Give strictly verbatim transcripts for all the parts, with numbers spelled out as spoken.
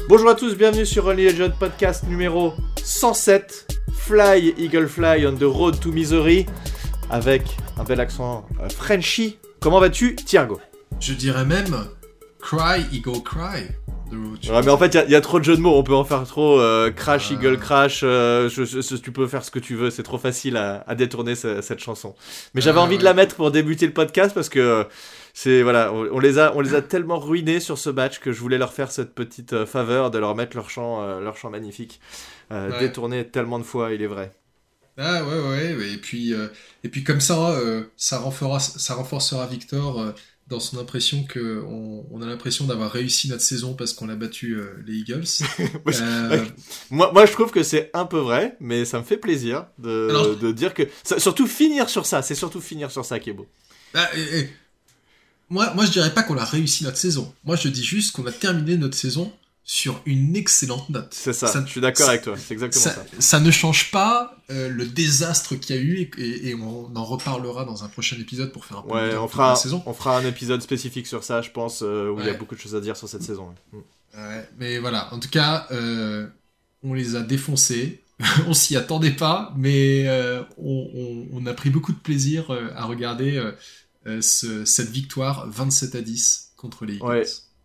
Bonjour à tous, bienvenue sur Only Legend podcast numéro cent sept. Fly, Eagle Fly on the road to Missouri. Avec un bel accent euh, Frenchy. Comment vas-tu, Thiergo? Je dirais même Cry, Eagle Cry. Ouais, mais en fait, il y, y a trop de jeux de mots, on peut en faire trop. Euh, crash, euh... Eagle Crash, euh, je, je, tu peux faire ce que tu veux, c'est trop facile à, à détourner ce, cette chanson. Mais j'avais euh, envie ouais. de la mettre pour débuter le podcast parce que c'est voilà, on, on, les a, on les a tellement ruinés sur ce match que je voulais leur faire cette petite euh, faveur de leur mettre leur chant, euh, leur chant magnifique. Euh, ouais. Détourné tellement de fois, il est vrai. Ah ouais, ouais, et puis, euh, et puis comme ça, euh, ça, renforcera, ça renforcera Victor. Euh, dans son impression qu'on on a l'impression d'avoir réussi notre saison parce qu'on a battu euh, les Eagles. euh... moi, moi, je trouve que c'est un peu vrai, mais ça me fait plaisir de, Alors... de dire que... Ça, surtout finir sur ça, c'est surtout finir sur ça qui est beau. Bah, et, et... Moi, moi, je dirais pas qu'on a réussi notre saison. Moi, je dis juste qu'on a terminé notre saison sur une excellente note. C'est ça, ça je suis d'accord ça, avec toi, c'est exactement ça. Ça, ça ne change pas euh, le désastre qu'il y a eu et, et, et on en reparlera dans un prochain épisode pour faire un peu ouais, de on fera, la saison. On fera un épisode spécifique sur ça, je pense, euh, où ouais. il y a beaucoup de choses à dire sur cette saison. Ouais. Ouais, mais voilà, en tout cas, euh, on les a défoncés. On s'y attendait pas, mais euh, on, on, on a pris beaucoup de plaisir euh, à regarder euh, ce, cette victoire vingt-sept à dix contre les Eagles. Ouais.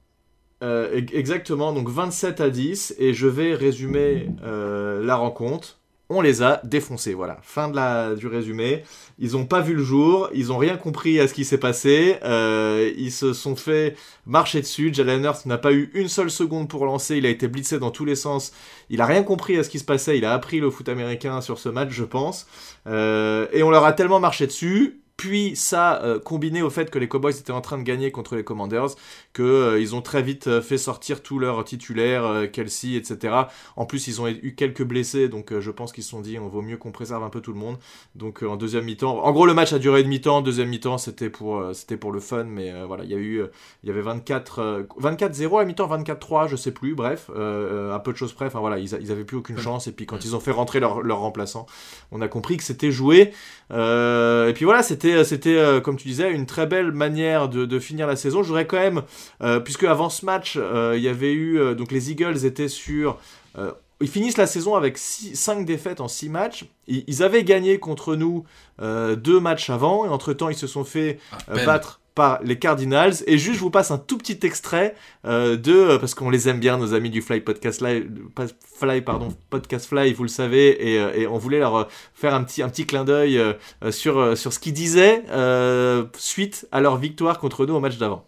Euh, exactement, donc vingt-sept à dix, et je vais résumer euh, la rencontre. On les a défoncés, voilà. Fin de la, du résumé. Ils n'ont pas vu le jour, ils n'ont rien compris à ce qui s'est passé. Euh, ils se sont fait marcher dessus. Jalen Hurts n'a pas eu une seule seconde pour lancer. Il a été blitzé dans tous les sens. Il n'a rien compris à ce qui se passait. Il a appris le foot américain sur ce match, je pense. Euh, et on leur a tellement marché dessus. Puis ça, euh, combiné au fait que les Cowboys étaient en train de gagner contre les Commanders, qu'ils euh, ont très vite euh, fait sortir tous leurs titulaires, euh, Kelsey, et cetera. En plus, ils ont eu quelques blessés, donc euh, je pense qu'ils se sont dit, on vaut mieux qu'on préserve un peu tout le monde. Donc euh, en deuxième mi-temps, en gros le match a duré une mi-temps, deuxième mi-temps c'était pour, euh, c'était pour le fun, mais euh, voilà, il y a eu, euh, il y avait vingt-quatre, euh, vingt-quatre zéro à la mi-temps, vingt-quatre trois, je sais plus, bref, euh, un peu de choses près, enfin voilà, ils, a, ils avaient plus aucune chance, et puis quand ils ont fait rentrer leur, leur remplaçant, on a compris que c'était joué, euh, et puis voilà, c'était C'était, c'était euh, comme tu disais, une très belle manière de, de finir la saison. Je voudrais quand même, euh, puisque avant ce match, euh, il y avait eu, euh, donc les Eagles étaient sur, euh, ils finissent la saison avec cinq défaites en six matchs. Ils, ils avaient gagné contre nous euh, deux matchs avant, et entre-temps, ils se sont fait euh, battre par les Cardinals. Et juste, je vous passe un tout petit extrait euh, de, euh, parce qu'on les aime bien, nos amis du Fly Podcast Live, Fly, pardon, Podcast Fly, vous le savez, et, euh, et on voulait leur euh, faire un petit, un petit clin d'œil euh, sur, euh, sur ce qu'ils disaient euh, suite à leur victoire contre nous au match d'avant.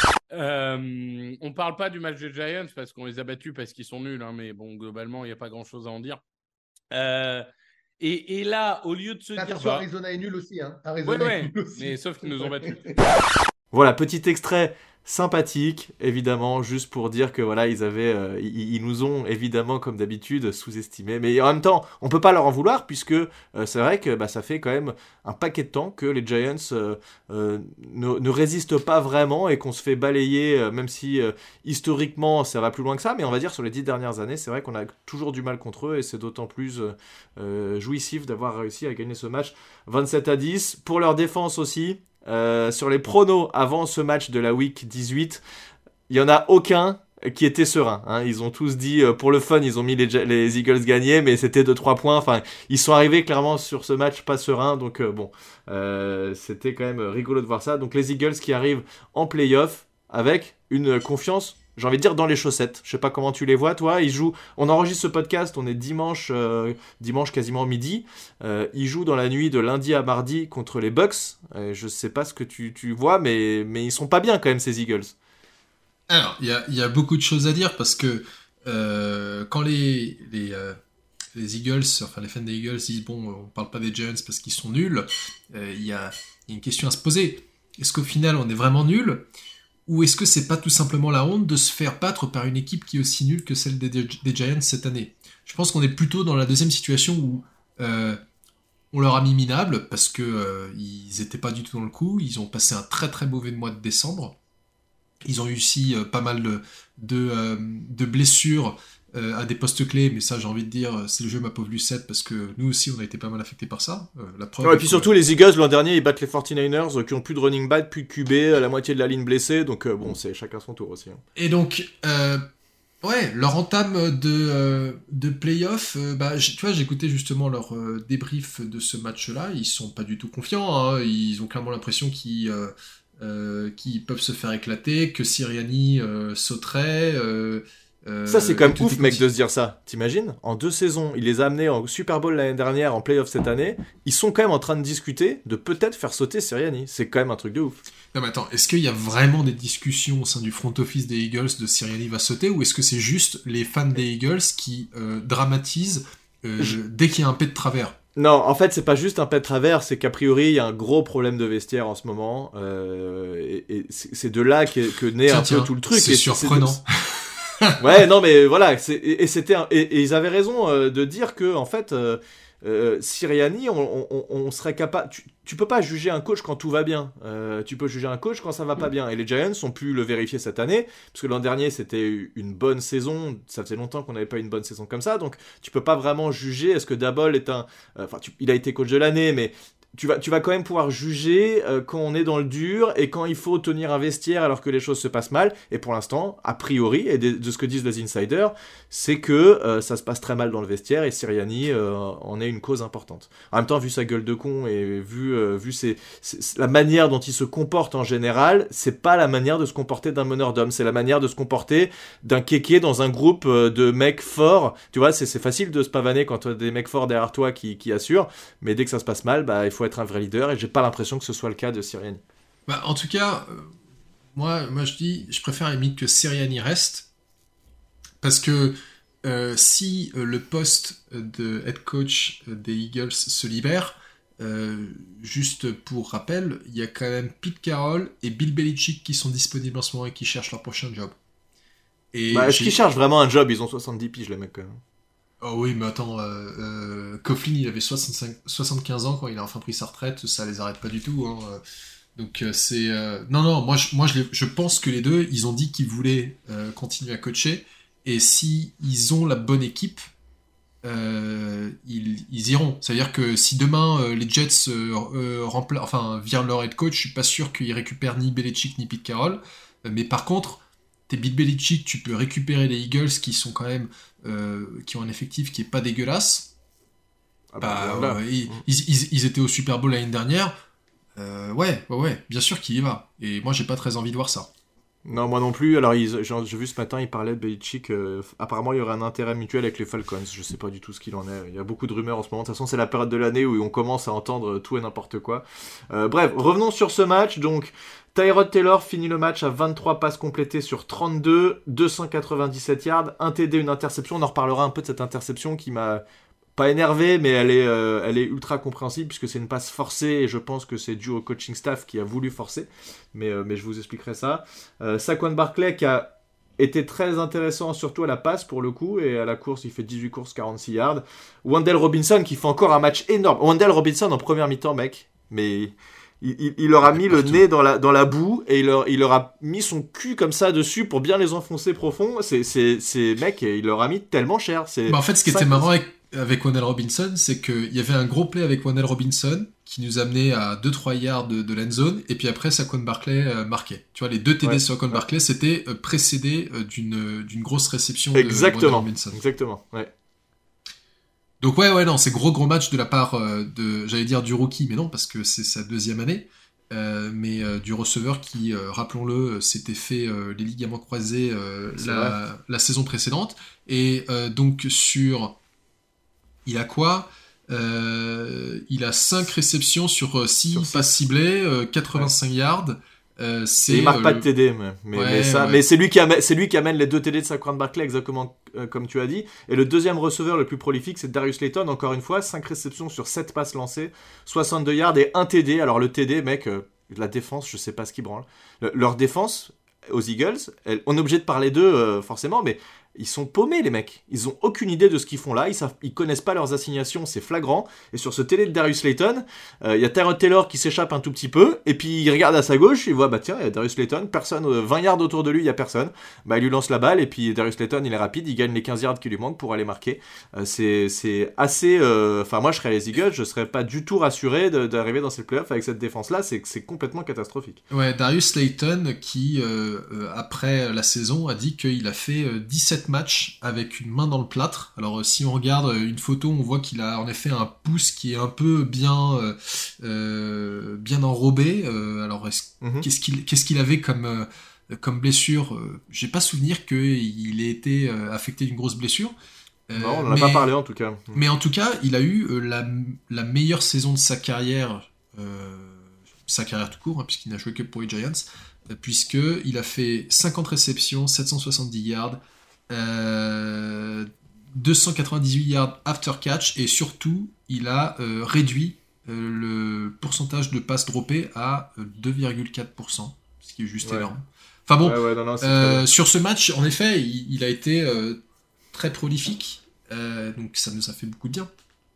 Euh, on parle pas du match des Giants parce qu'on les a battus parce qu'ils sont nuls, hein, mais bon, globalement, il n'y a pas grand-chose à en dire. Euh, Et, et là, au lieu de se Attention, dire... Bah... Arizona est nul aussi, hein. Arizona ouais, est ouais, nul aussi. mais sauf qu'ils nous ont battus. Voilà, petit extrait sympathique, évidemment, juste pour dire que voilà, ils avaient, euh, ils, ils nous ont évidemment, comme d'habitude, sous-estimés. Mais en même temps, on peut pas leur en vouloir puisque euh, c'est vrai que bah, ça fait quand même un paquet de temps que les Giants euh, euh, ne, ne résistent pas vraiment et qu'on se fait balayer, euh, même si euh, historiquement ça va plus loin que ça. Mais on va dire sur les dix dernières années, c'est vrai qu'on a toujours du mal contre eux et c'est d'autant plus euh, euh, jouissif d'avoir réussi à gagner ce match vingt-sept à dix. Pour leur défense aussi. Euh, sur les pronos avant ce match de la week dix-huit, il n'y en a aucun qui était serein, hein. Ils ont tous dit, euh, pour le fun, ils ont mis les, les Eagles gagner, mais c'était de trois points. Enfin, ils sont arrivés clairement sur ce match pas serein, donc euh, bon, euh, c'était quand même rigolo de voir ça. Donc les Eagles qui arrivent en play-off avec une confiance, j'ai envie de dire, dans les chaussettes. Je sais pas comment tu les vois, toi. Ils jouent. On enregistre ce podcast. On est dimanche, euh, dimanche quasiment midi. Euh, ils jouent dans la nuit de lundi à mardi contre les Bucks. Euh, je sais pas ce que tu, tu vois, mais mais ils sont pas bien quand même ces Eagles. Alors, il y a il y a beaucoup de choses à dire parce que euh, quand les les euh, les Eagles, enfin les fans des Eagles disent bon, on parle pas des Giants parce qu'ils sont nuls. Il euh, y, y a une question à se poser. Est-ce qu'au final on est vraiment nuls? Ou est-ce que c'est pas tout simplement la honte de se faire battre par une équipe qui est aussi nulle que celle des, des Giants cette année? Je pense qu'on est plutôt dans la deuxième situation où euh, on leur a mis minable parce que euh, ils étaient pas du tout dans le coup. Ils ont passé un très très mauvais mois de décembre. Ils ont eu aussi euh, pas mal de, de, euh, de blessures euh, à des postes clés, mais ça j'ai envie de dire c'est le jeu ma pauvre Lucette parce que nous aussi on a été pas mal affectés par ça. Euh, la preuve ouais, et puis surtout les Eagles l'an dernier ils battent les forty-niners euh, qui ont plus de running back, plus de Q B, la moitié de la ligne blessée, donc euh, bon c'est chacun son tour aussi. Hein. Et donc euh, Ouais, leur entame de, euh, de playoff, euh, bah, j- tu vois, j'ai écouté justement leur euh, débrief de ce match-là, ils sont pas du tout confiants, hein, ils ont clairement l'impression qu'ils euh, euh, qu'ils peuvent se faire éclater, que Sirianni euh, sauterait, euh, Ça, c'est euh, quand et même tout est ouf, mec, conti- de se dire ça. T'imagines? En deux saisons, il les a amenés en Super Bowl l'année dernière, en playoff cette année. Ils sont quand même en train de discuter de peut-être faire sauter Sirianni. C'est quand même un truc de ouf. Non mais attends, est-ce qu'il y a vraiment des discussions au sein du front office des Eagles de Sirianni va sauter, ou est-ce que c'est juste les fans des Eagles qui euh, dramatisent euh, Je- dès qu'il y a un pet de travers? Non, en fait, c'est pas juste un pet de travers, c'est qu'a priori, il y a un gros problème de vestiaire en ce moment. euh, et et c'est c'est de là que, que naît Tiens, un tiens, peu tout le truc. c'est Et surprenant. Ouais, non, mais voilà, c'est- et, et c'était un- et, et ils avaient raison euh, de dire que en fait, euh, euh, Sirianni, on, on- on serait capable. Tu, tu peux pas juger un coach quand tout va bien. Euh, tu peux juger un coach quand ça va pas bien. Et les Giants ont pu le vérifier cette année, parce que l'an dernier c'était une bonne saison. Ça faisait longtemps qu'on n'avait pas une bonne saison comme ça, donc tu peux pas vraiment juger. Est-ce que Daboll est un, euh, enfin, tu- il a été coach de l'année, mais tu vas, tu vas quand même pouvoir juger euh, quand on est dans le dur et quand il faut tenir un vestiaire alors que les choses se passent mal. Et pour l'instant, a priori, et de, de ce que disent les insiders, c'est que euh, ça se passe très mal dans le vestiaire et Sirianni euh, en est une cause importante. En même temps, vu sa gueule de con et vu, euh, vu ses, ses- la manière dont il se comporte en général, c'est pas la manière de se comporter d'un meneur d'hommes, c'est la manière de se comporter d'un kéké dans un groupe euh, de mecs forts. Tu vois, c'est c'est facile de se pavaner quand tu as des mecs forts derrière toi qui, qui assurent, mais dès que ça se passe mal, bah, il faut être un vrai leader et j'ai pas l'impression que ce soit le cas de Sirianni. Bah, en tout cas, euh, moi, moi je dis, je préfère à la limite que Sirianni reste, parce que euh, si euh, le poste de head coach des Eagles se libère, euh, juste pour rappel, il y a quand même Pete Carroll et Bill Belichick qui sont disponibles en ce moment et qui cherchent leur prochain job. Et Bah, est-ce j'ai- qu'ils cherchent vraiment un job? Ils ont soixante-dix piges, les mecs, quand même. Oh oui, mais attends, euh, euh, Coughlin, il avait soixante-cinq, soixante-quinze ans quand il a enfin pris sa retraite, ça les arrête pas du tout. Hein. euh. Donc euh, c'est... euh, Non, non, moi, je, moi je, les- je pense que les deux, ils ont dit qu'ils voulaient euh, continuer à coacher, et si ils ont la bonne équipe, euh, ils, ils iront. C'est-à-dire que si demain euh, les Jets euh, euh, rempla- enfin, virent leur head coach, je suis pas sûr qu'ils récupèrent ni Belichick ni Pete Carroll, Euh, mais par contre, t'es Bill Belichick, tu peux récupérer les Eagles qui sont quand même... euh, qui ont un effectif qui est pas dégueulasse. Ah Bah, voilà. euh, ils, Mm. ils- ils- ils étaient au Super Bowl l'année dernière. Euh, ouais, ouais, ouais, bien sûr qu'il y va. Et moi, j'ai pas très envie de voir ça. Non, moi non plus. Alors, ils- j'ai j'ai vu ce matin, ils parlaient de Belichick. euh, apparemment, il y aurait un intérêt mutuel avec les Falcons. Je sais pas du tout ce qu'il en est. Il y a beaucoup de rumeurs en ce moment. De toute façon, c'est la période de l'année où on commence à entendre tout et n'importe quoi. Euh, bref, revenons sur ce match. Donc, Tyrod Taylor finit le match à vingt-trois passes complétées sur trente-deux, deux cent quatre-vingt-dix-sept yards, un T D, une interception. On en reparlera un peu de cette interception qui m'a pas énervé, mais elle est, euh, elle est ultra compréhensible puisque c'est une passe forcée et je pense que c'est dû au coaching staff qui a voulu forcer. Mais, euh, mais je vous expliquerai ça. Euh, Saquon Barkley qui a été très intéressant, surtout à la passe pour le coup, et à la course, il fait dix-huit courses, quarante-six yards. Wendell Robinson qui fait encore un match énorme. Wendell Robinson en première mi-temps, mec, mais il, il, il leur a mis le nez dans la, dans la boue et il leur, il leur a mis son cul comme ça dessus pour bien les enfoncer profond. C'est, c'est, c'est mec, il leur a mis tellement cher. C'est Bah, en fait, ce qui ça- était marrant avec, avec Wendell Robinson, c'est qu'il y avait un gros play avec Wendell Robinson qui nous amenait à deux trois yards de, de l'end zone, et puis après, Saquon Barkley euh, marquait. Tu vois, les deux T D Ouais, sur Saquon ouais. Barkley, c'était euh, précédé euh, d'une, d'une grosse réception de Wendell Exactement, Robinson. exactement, ouais. Donc ouais, ouais, non, c'est gros gros match de la part euh, de, j'allais dire du rookie, mais non, parce que c'est sa deuxième année, euh, mais euh, du receveur qui, euh, rappelons-le, s'était fait euh, les ligaments croisés euh, C'est la, la saison précédente, et euh, donc sur, il a quoi Euh, Il a cinq réceptions sur six Sur six. passes ciblées, euh, quatre-vingt-cinq yards. Euh, c'est Et il marque euh, pas le- de T D, mais, mais, Ouais, mais ça, ouais. mais c'est lui qui amène, c'est lui qui amène les deux T D de Saquon Barkley, exactement euh, comme tu as dit. Et le deuxième receveur le plus prolifique, c'est Darius Layton, encore une fois, cinq réceptions sur sept passes lancées, soixante-deux yards et un T D. Alors le T D, mec, euh, la défense, je sais pas ce qui branle. Le- leur défense aux Eagles, elle- on est obligé de parler d'eux euh, forcément, mais ils sont paumés, les mecs. Ils ont aucune idée de ce qu'ils font là. Ils savent, ils connaissent pas leurs assignations, c'est flagrant. Et sur ce télé de Darius Layton, il euh, y a Tyrod Taylor qui s'échappe un tout petit peu. Et puis il regarde à sa gauche, il voit, bah tiens, il y a Darius Layton, personne, euh, vingt yards autour de lui, il y a personne. Bah il lui lance la balle. Et puis Darius Layton, il est rapide, il gagne les quinze yards qui lui manquent pour aller marquer. Euh, c'est, c'est assez. Enfin, euh, moi je serais les Eagles, je serais pas du tout rassuré de, d'arriver dans ces playoffs avec cette défense-là. C'est, c'est complètement catastrophique. Ouais, Darius Layton qui, euh, euh, après la saison, a dit qu'il a fait euh, dix-sept matchs avec une main dans le plâtre. Alors, euh, si on regarde une photo, on voit qu'il a en effet un pouce qui est un peu bien, euh, euh, bien enrobé. Euh, alors, est-ce, mm-hmm. qu'est-ce, qu'il, qu'est-ce qu'il avait comme, euh, comme blessure ? euh, J'ai pas souvenir qu'il ait été euh, affecté d'une grosse blessure. Euh, non, on n'en a pas parlé en tout cas. Mais en tout cas, il a eu euh, la, la meilleure saison de sa carrière, euh, sa carrière tout court, hein, puisqu'il n'a joué que pour les Giants. Puisqu'il a fait cinquante réceptions, sept cent soixante-dix yards, euh, deux cent quatre-vingt-dix-huit yards after catch, et surtout, il a euh, réduit euh, le pourcentage de passes droppées à deux virgule quatre pour cent, ce qui est juste ouais. énorme. Enfin bon, ouais, ouais, non, non, euh, sur ce match, en effet, il, il a été euh, très prolifique, euh, donc ça nous a fait beaucoup de bien.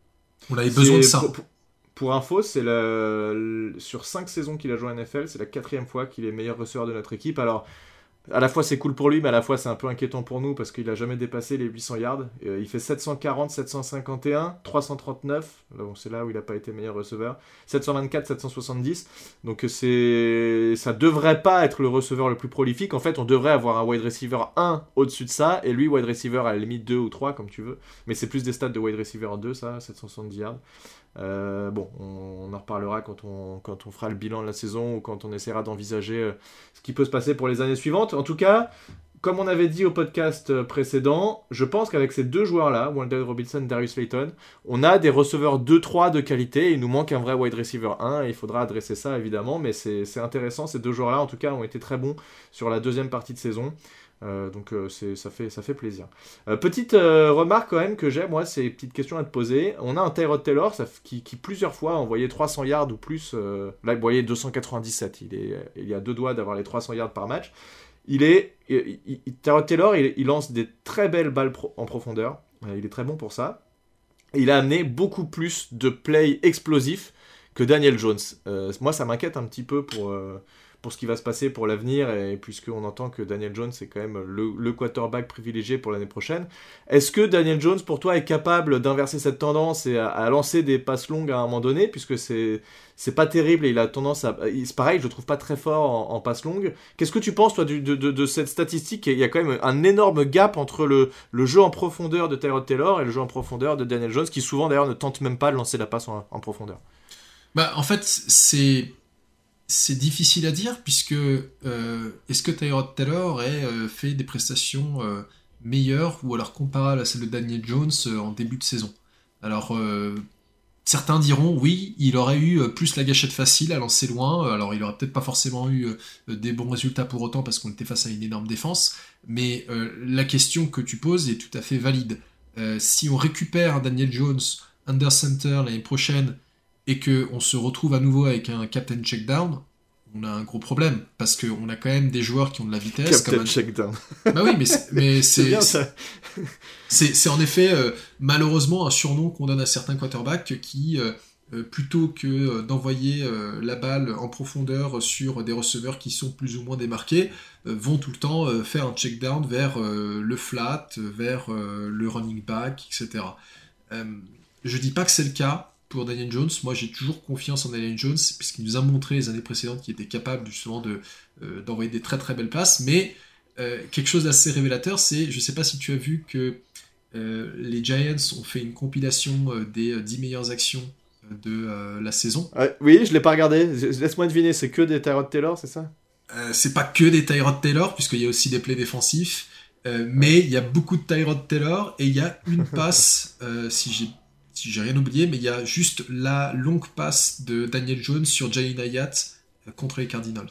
On avait besoin de ça. Pour, pour... Pour info, c'est le... sur cinq saisons qu'il a joué en N F L, c'est la quatrième fois qu'il est meilleur receveur de notre équipe. Alors, à la fois c'est cool pour lui, mais à la fois c'est un peu inquiétant pour nous parce qu'il n'a jamais dépassé les huit cents yards. Euh, il fait sept cent quarante, sept cent cinquante et un, trois cent trente-neuf, bon, c'est là où il n'a pas été meilleur receveur, sept cent vingt-quatre, sept cent soixante-dix. Donc c'est... ça devrait pas être le receveur le plus prolifique. En fait, on devrait avoir un wide receiver un au-dessus de ça, et lui, wide receiver à la limite deux ou trois, comme tu veux. Mais c'est plus des stats de wide receiver deux, ça, sept cent soixante-dix yards. Euh, bon, on, on en reparlera quand on, quand on fera le bilan de la saison ou quand on essaiera d'envisager euh, ce qui peut se passer pour les années suivantes. En tout cas, comme on avait dit au podcast précédent, je pense qu'avec ces deux joueurs-là, Wan'Dale Robinson et Darius Slayton, on a des receveurs deux trois de qualité. Il nous manque un vrai wide receiver un, et il faudra adresser ça évidemment, mais c'est, c'est intéressant. Ces deux joueurs-là, en tout cas, ont été très bons sur la deuxième partie de saison. Euh, donc euh, c'est, ça, fait, ça fait plaisir. Euh, petite euh, remarque quand même que j'ai, moi, c'est une petite question à te poser. On a un Tyrod Taylor ça, qui, qui plusieurs fois a envoyé trois cents yards ou plus. Euh, là, vous voyez, deux cent quatre-vingt-dix-sept. Il, est, il y a deux doigts d'avoir les trois cents yards par match. Il est, il, il, Tyrod Taylor, il, il lance des très belles balles pro, en profondeur. Euh, il est très bon pour ça. Et il a amené beaucoup plus de plays explosifs que Daniel Jones. Euh, moi, ça m'inquiète un petit peu pour... Euh, pour ce qui va se passer pour l'avenir, et puisqu'on entend que Daniel Jones est quand même le, le quarterback privilégié pour l'année prochaine. Est-ce que Daniel Jones, pour toi, est capable d'inverser cette tendance et à, à lancer des passes longues à un moment donné, puisque c'est, c'est pas terrible et il a tendance à... C'est pareil, je le trouve pas très fort en, en passes longues. Qu'est-ce que tu penses, toi, du, de, de, de cette statistique ? Il y a quand même un énorme gap entre le, le jeu en profondeur de Tyrod Taylor et le jeu en profondeur de Daniel Jones, qui souvent, d'ailleurs, ne tente même pas de lancer la passe en, en profondeur. Bah, en fait, c'est... C'est difficile à dire, puisque euh, est-ce que Tyrod Taylor aurait euh, fait des prestations euh, meilleures ou alors comparables à celles de Daniel Jones euh, en début de saison ? Alors, euh, certains diront oui, il aurait eu euh, plus la gâchette facile à lancer loin, alors il aurait peut-être pas forcément eu euh, des bons résultats pour autant parce qu'on était face à une énorme défense, mais euh, la question que tu poses est tout à fait valide. Euh, si on récupère Daniel Jones under center l'année prochaine, et qu'on se retrouve à nouveau avec un captain checkdown, on a un gros problème, parce qu'on a quand même des joueurs qui ont de la vitesse. Captain comme un... checkdown. Bah oui, mais c'est, mais c'est, c'est bien c'est, ça. c'est, c'est en effet euh, malheureusement un surnom qu'on donne à certains quarterbacks qui, euh, euh, plutôt que euh, d'envoyer euh, la balle en profondeur sur des receveurs qui sont plus ou moins démarqués, euh, vont tout le temps euh, faire un checkdown vers euh, le flat, vers euh, le running back, et cetera. Euh, je dis pas que c'est le cas pour Daniel Jones. Moi j'ai toujours confiance en Daniel Jones puisqu'il nous a montré les années précédentes qu'il était capable justement de, euh, d'envoyer des très très belles passes, mais euh, quelque chose d'assez révélateur, c'est, je sais pas si tu as vu que euh, les Giants ont fait une compilation euh, des dix meilleures actions de euh, la saison. Ouais, oui, je l'ai pas regardé, laisse-moi deviner, c'est que des Tyrod Taylor, c'est ça ? euh, C'est pas que des Tyrod Taylor, puisqu'il y a aussi des plays défensifs, euh, mais il y a beaucoup de Tyrod Taylor, et il y a une passe, euh, si j'ai si j'ai rien oublié, mais il y a juste la longue passe de Daniel Jones sur Jalen Hayat contre les Cardinals.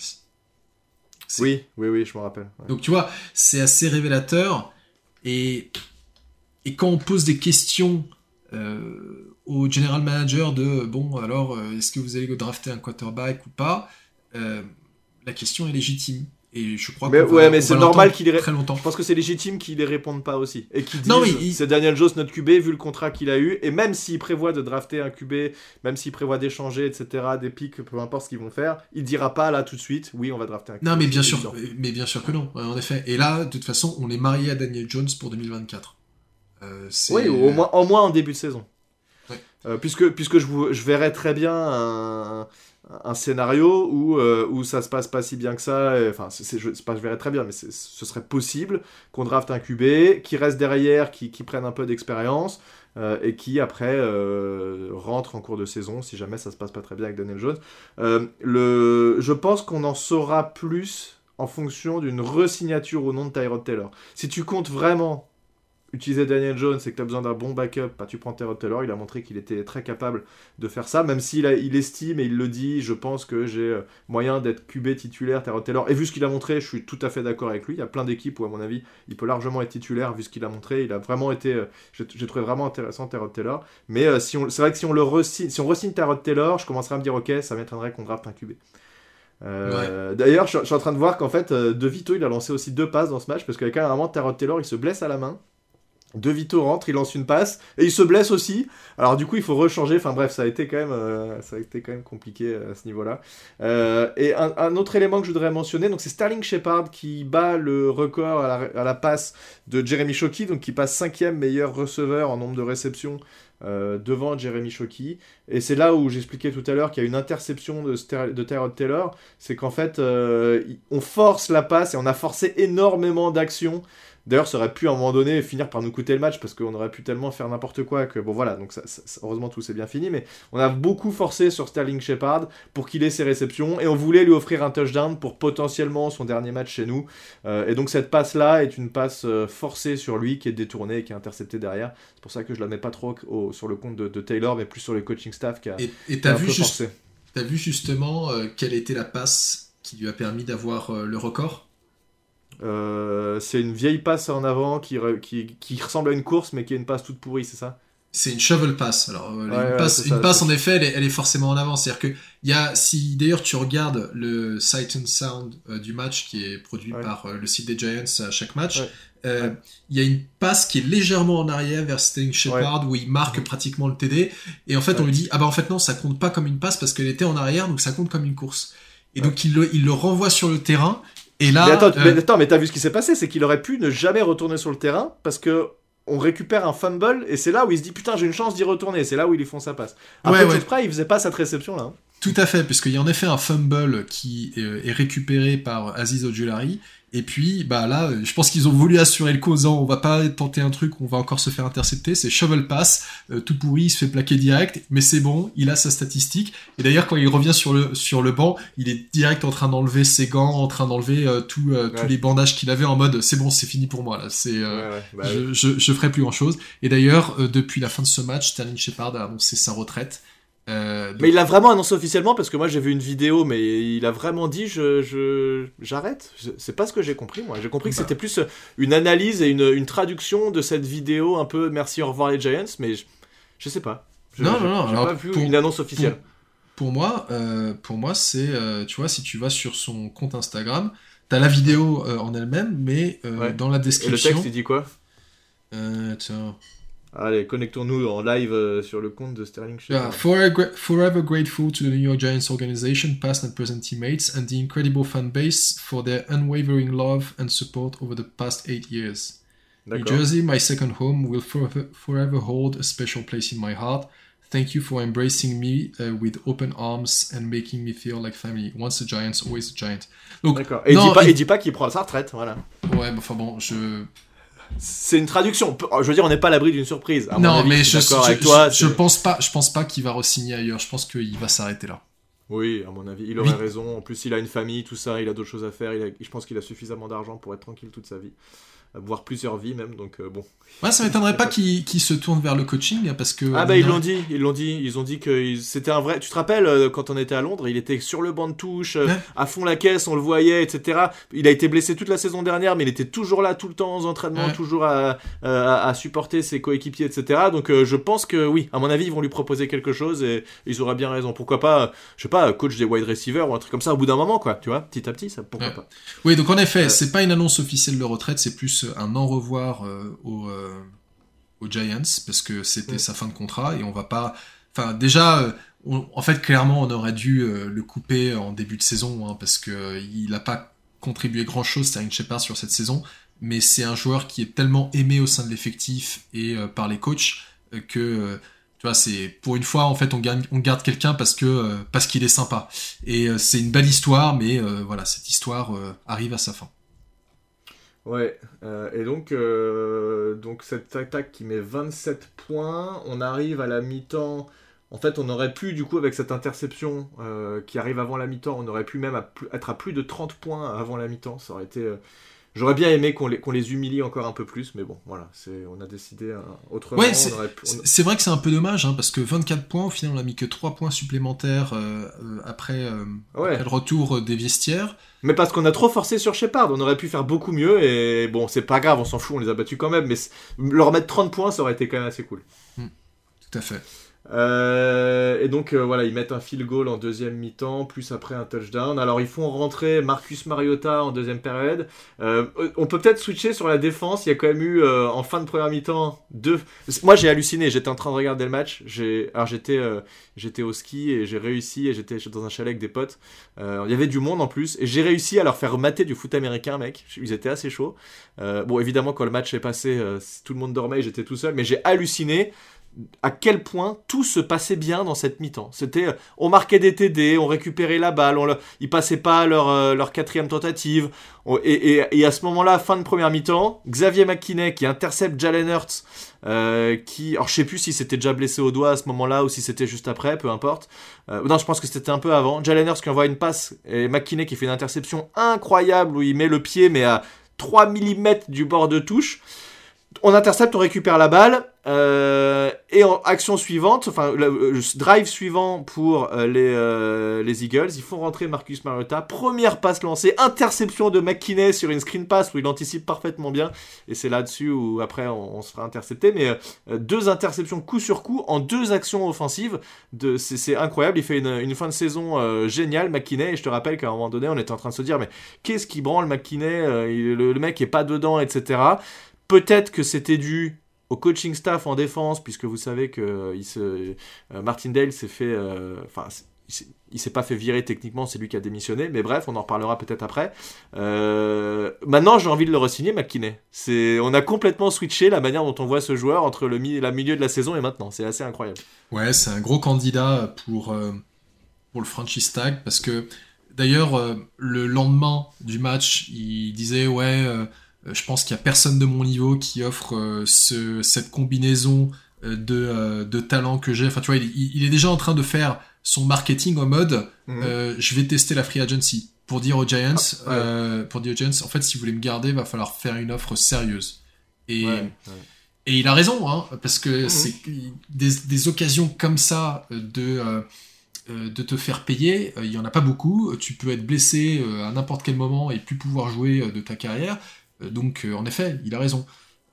C'est... Oui, oui, oui, je me rappelle. Ouais. Donc tu vois, c'est assez révélateur, et, et quand on pose des questions euh, au general manager de, bon, alors, est-ce que vous allez drafter un quarterback ou pas, euh, la question est légitime. Et je crois mais, qu'on ouais, va, mais on c'est va normal qu'il ré... ré... très longtemps. Je pense que c'est légitime qu'ils les répondent pas aussi. Et qu'ils disent, non, mais il... c'est Daniel Jones notre Q B, vu le contrat qu'il a eu. Et même s'il prévoit de drafter un Q B, même s'il prévoit d'échanger, et cetera, des pics, peu importe ce qu'ils vont faire, il dira pas là tout de suite, oui, on va drafter un Q B. Non, mais bien sûr, mais bien sûr que non, en effet. Et là, de toute façon, on est marié à Daniel Jones pour deux mille vingt-quatre. Euh, c'est... Oui, au moins, au moins en début de saison. Ouais. Euh, puisque puisque je, vous, je verrais très bien un, un scénario où, euh, où ça se passe pas si bien que ça. Et, enfin, c'est, c'est, je, c'est pas je verrais très bien, mais c'est, ce serait possible qu'on draft un Q B, qui reste derrière, qui, qui prenne un peu d'expérience, euh, et qui après euh, rentre en cours de saison si jamais ça se passe pas très bien avec Daniel Jones. Euh, le, je pense qu'on en saura plus en fonction d'une re-signature ou non de Tyrod Taylor. Si tu comptes vraiment utiliser Daniel Jones et que tu as besoin d'un bon backup, bah, tu prends Tyrod Taylor. Il a montré qu'il était très capable de faire ça, même s'il a, il estime et il le dit, je pense que j'ai moyen d'être Q B titulaire Tyrod Taylor. Et vu ce qu'il a montré, je suis tout à fait d'accord avec lui. Il y a plein d'équipes où, à mon avis, il peut largement être titulaire vu ce qu'il a montré. Il a vraiment été, euh, j'ai, j'ai trouvé vraiment intéressant Tyrod Taylor. Mais euh, si on, c'est vrai que si on le re-signe, si on re-signe Tyrod Taylor, je commencerai à me dire, ok, ça m'étonnerait qu'on draft un Q B. Euh, ouais. D'ailleurs, je, je suis en train de voir qu'en fait, euh, De Vito, il a lancé aussi deux passes dans ce match parce qu'à un moment, Tyrod Taylor, il se blesse à la main. De Vito rentre, il lance une passe et il se blesse aussi. Alors du coup, il faut rechanger. Enfin bref, ça a été quand même, euh, ça a été quand même compliqué à ce niveau-là. Euh, et un, un autre élément que je voudrais mentionner, donc c'est Sterling Shepard qui bat le record à la, à la passe de Jeremy Shockey, donc qui passe cinquième meilleur receveur en nombre de réceptions euh, devant Jeremy Shockey. Et c'est là où j'expliquais tout à l'heure qu'il y a une interception de, Ster- de Tyrod Taylor, c'est qu'en fait, euh, on force la passe et on a forcé énormément d'actions. D'ailleurs, ça aurait pu à un moment donné finir par nous coûter le match parce qu'on aurait pu tellement faire n'importe quoi que bon voilà, donc ça, ça, heureusement tout s'est bien fini, mais on a beaucoup forcé sur Sterling Shepard pour qu'il ait ses réceptions et on voulait lui offrir un touchdown pour potentiellement son dernier match chez nous. Euh, et donc cette passe là est une passe euh, forcée sur lui qui est détournée et qui est interceptée derrière. C'est pour ça que je la mets pas trop au, sur le compte de, de Taylor, mais plus sur le coaching staff qui a, et, et qui a t'as un vu peu juste, forcé. T'as vu justement euh, quelle était la passe qui lui a permis d'avoir euh, le record? Euh, c'est une vieille passe en avant qui, re, qui, qui ressemble à une course mais qui est une passe toute pourrie, c'est ça? C'est une shovel pass. Alors, euh, ouais, une ouais, passe, ça, une passe en effet, elle est, elle est forcément en avant. C'est-à-dire que il y a, si d'ailleurs tu regardes le Sight and Sound euh, du match qui est produit ouais. par euh, le site des Giants à chaque match, il ouais. euh, ouais. y a une passe qui est légèrement en arrière vers Sterling Shepard ouais. où il marque mmh. pratiquement le T D. Et en fait, ouais. on lui dit ah bah en fait non, ça compte pas comme une passe parce qu'elle était en arrière, donc ça compte comme une course. Et ouais. donc il le, il le renvoie sur le terrain. Et là, mais attends, euh... mais, attends, mais t'as vu ce qui s'est passé, c'est qu'il aurait pu ne jamais retourner sur le terrain parce que on récupère un fumble et c'est là où il se dit putain j'ai une chance d'y retourner, c'est là où ils lui font sa passe. Après ouais, ouais. près, il faisait pas cette réception là. Hein. Tout à fait, puisqu'il y a en effet un fumble qui est, est récupéré par Azeez Ojulari. Et puis, bah là, je pense qu'ils ont voulu assurer le coup en disant on va pas tenter un truc, on va encore se faire intercepter. C'est shovel pass, euh, tout pourri, il se fait plaquer direct, mais c'est bon, il a sa statistique. Et d'ailleurs, quand il revient sur le sur le banc, il est direct en train d'enlever ses gants, en train d'enlever euh, tout, euh, ouais. tous les bandages qu'il avait en mode c'est bon, c'est fini pour moi là. C'est, euh, ouais, ouais. Bah, je, ouais. je je ferai plus grand chose. Et d'ailleurs, euh, depuis la fin de ce match, Sterling Shepard a annoncé sa retraite. Euh, donc... Mais il l'a vraiment annoncé officiellement parce que moi j'ai vu une vidéo, mais il a vraiment dit je, je j'arrête. Je... C'est pas ce que j'ai compris moi. J'ai compris que bah. c'était plus une analyse et une, une traduction de cette vidéo un peu merci au revoir les Giants, mais je, je sais pas. Je, non je, non non. J'ai alors, pas vu pour, une annonce officielle. Pour, pour moi, euh, pour moi c'est euh, tu vois si tu vas sur son compte Instagram, t'as la vidéo euh, en elle-même, mais euh, ouais. dans la description. Et le texte il dit quoi? euh, Tiens. Allez, connectons-nous en live euh, sur le compte de Sterling Shepard. Yeah, forever, forever grateful to the New York Giants organization, past and present teammates, and the incredible fan base for their unwavering love and support over the past eight years. D'accord. New Jersey, my second home, will forever, forever hold a special place in my heart. Thank you for embracing me uh, with open arms and making me feel like family. Once a Giant, always a Giant. Donc, d'accord. Et non, il dit pas, il... il dit pas qu'il prend sa retraite, voilà. Ouais, bah, enfin bon, je... C'est une traduction. Je veux dire, on n'est pas à l'abri d'une surprise. À non, mon avis, mais je, je, je, avec je, toi, je pense pas. Je pense pas qu'il va re-signer ailleurs. Je pense qu'il va s'arrêter là. Oui, à mon avis, il aurait oui. raison. En plus, il a une famille, tout ça. Il a d'autres choses à faire. Il a... Je pense qu'il a suffisamment d'argent pour être tranquille toute sa vie, voire plusieurs vies même. Donc euh, bon. Ouais, ça m'étonnerait pas qu'il, qu'il se tourne vers le coaching parce que. Ah bah ils a... l'ont dit, ils l'ont dit, ils ont dit que c'était un vrai. Tu te rappelles quand on était à Londres, il était sur le banc de touche, ouais. à fond la caisse, on le voyait, et cetera. Il a été blessé toute la saison dernière, mais il était toujours là tout le temps aux entraînements, ouais. toujours à, à, à supporter ses coéquipiers, et cetera. Donc euh, je pense que oui, à mon avis, ils vont lui proposer quelque chose et ils auraient bien raison. Pourquoi pas, je sais pas, coach des wide receivers ou un truc comme ça au bout d'un moment, quoi. Tu vois, petit à petit, ça pourquoi ouais. pas. Oui, donc en effet, euh... c'est pas une annonce officielle de retraite, c'est plus un au revoir euh, au. Euh... aux Giants parce que c'était mmh. sa fin de contrat et on va pas enfin déjà on... en fait clairement on aurait dû euh, le couper en début de saison hein, parce que euh, il a pas contribué grand chose Sterling Shepard sur cette saison, mais c'est un joueur qui est tellement aimé au sein de l'effectif et euh, par les coachs euh, que euh, Tu vois, c'est pour une fois en fait on garde on garde quelqu'un parce que euh, parce qu'il est sympa. Et euh, c'est une belle histoire, mais euh, voilà, cette histoire euh, arrive à sa fin. Ouais, euh, et donc, euh, donc cette attaque qui met vingt-sept points, on arrive à la mi-temps. En fait, on aurait pu, du coup, avec cette interception euh, qui arrive avant la mi-temps, on aurait pu même à plus- être à plus de trente points avant la mi-temps. Ça aurait été. euh, J'aurais bien aimé qu'on les, qu'on les humilie encore un peu plus, mais bon, voilà, c'est, on a décidé euh, autrement. Ouais, c'est, on aurait pu- on- c'est c'est vrai que c'est un peu dommage, hein, parce que vingt-quatre points, au final, on a mis que trois points supplémentaires euh, euh, après, euh, Ouais. après le retour des vestiaires. Mais parce qu'on a trop forcé sur Shepard, on aurait pu faire beaucoup mieux, et bon, c'est pas grave, on s'en fout, on les a battus quand même, mais c- leur mettre trente points, ça aurait été quand même assez cool. Hmm, tout à fait. Euh, et donc euh, voilà, ils mettent un field goal en deuxième mi-temps, plus après un touchdown. Alors ils font rentrer Marcus Mariota en deuxième période. Euh, on peut peut-être switcher sur la défense. Il y a quand même eu euh, en fin de première mi-temps deux. Moi j'ai halluciné. J'étais en train de regarder le match. J'ai alors j'étais euh, j'étais au ski et j'ai réussi et j'étais dans un chalet avec des potes. Euh, il y avait du monde en plus et j'ai réussi à leur faire mater du foot américain, mec. Ils étaient assez chauds. Euh, bon évidemment quand le match est passé, euh, tout le monde dormait et j'étais tout seul, mais j'ai halluciné à quel point tout se passait bien dans cette mi-temps. C'était, euh, on marquait des T D, on récupérait la balle, on le, ils passaient pas leur, euh, leur quatrième tentative. On- et, et, et à ce moment-là, fin de première mi-temps, Xavier McKinney qui intercepte Jalen Hurts, euh, qui, alors je sais plus si c'était déjà blessé au doigt à ce moment-là ou si c'était juste après, peu importe. Euh, non, je pense que c'était un peu avant. Jalen Hurts qui envoie une passe et McKinney qui fait une interception incroyable où il met le pied mais à trois millimètres du bord de touche. On intercepte, on récupère la balle, euh, et en action suivante, enfin le, le drive suivant pour euh, les, euh, les Eagles, ils font rentrer Marcus Mariota, première passe lancée, interception de McKinney sur une screen pass où il anticipe parfaitement bien, et c'est là-dessus où après on, on se fera intercepter, mais euh, deux interceptions coup sur coup en deux actions offensives, de, c'est, c'est incroyable, il fait une, une fin de saison euh, géniale McKinney, et je te rappelle qu'à un moment donné on était en train de se dire mais qu'est-ce qui branle McKinney, euh, il, le, le mec est pas dedans, et cetera. Peut-être que c'était dû au coaching staff en défense, puisque vous savez que euh, il se, euh, Martindale s'est fait, enfin, euh, il, s'est, il s'est pas fait virer techniquement, c'est lui qui a démissionné, mais bref, on en reparlera peut-être après. Euh, maintenant, j'ai envie de le re-signer, McKinney. C'est, on a complètement switché la manière dont on voit ce joueur entre le mi- la milieu de la saison et maintenant. C'est assez incroyable. Ouais, c'est un gros candidat pour euh, pour le franchise tag, parce que d'ailleurs euh, le lendemain du match, il disait ouais. Euh, Euh, je pense qu'il n'y a personne de mon niveau qui offre euh, ce, cette combinaison euh, de, euh, de talent que j'ai. Enfin, tu vois, il, il est déjà en train de faire son marketing en mode mmh. euh, je vais tester la free agency pour dire aux Giants, ah, ouais. euh, pour dire aux Giants, en fait, si vous voulez me garder, il va falloir faire une offre sérieuse. Et, ouais, ouais. et il a raison, hein, parce que mmh. c'est des, des occasions comme ça de euh, de te faire payer, il y en a pas beaucoup. Tu peux être blessé à n'importe quel moment et plus pouvoir jouer de ta carrière. Donc, euh, en effet, il a raison.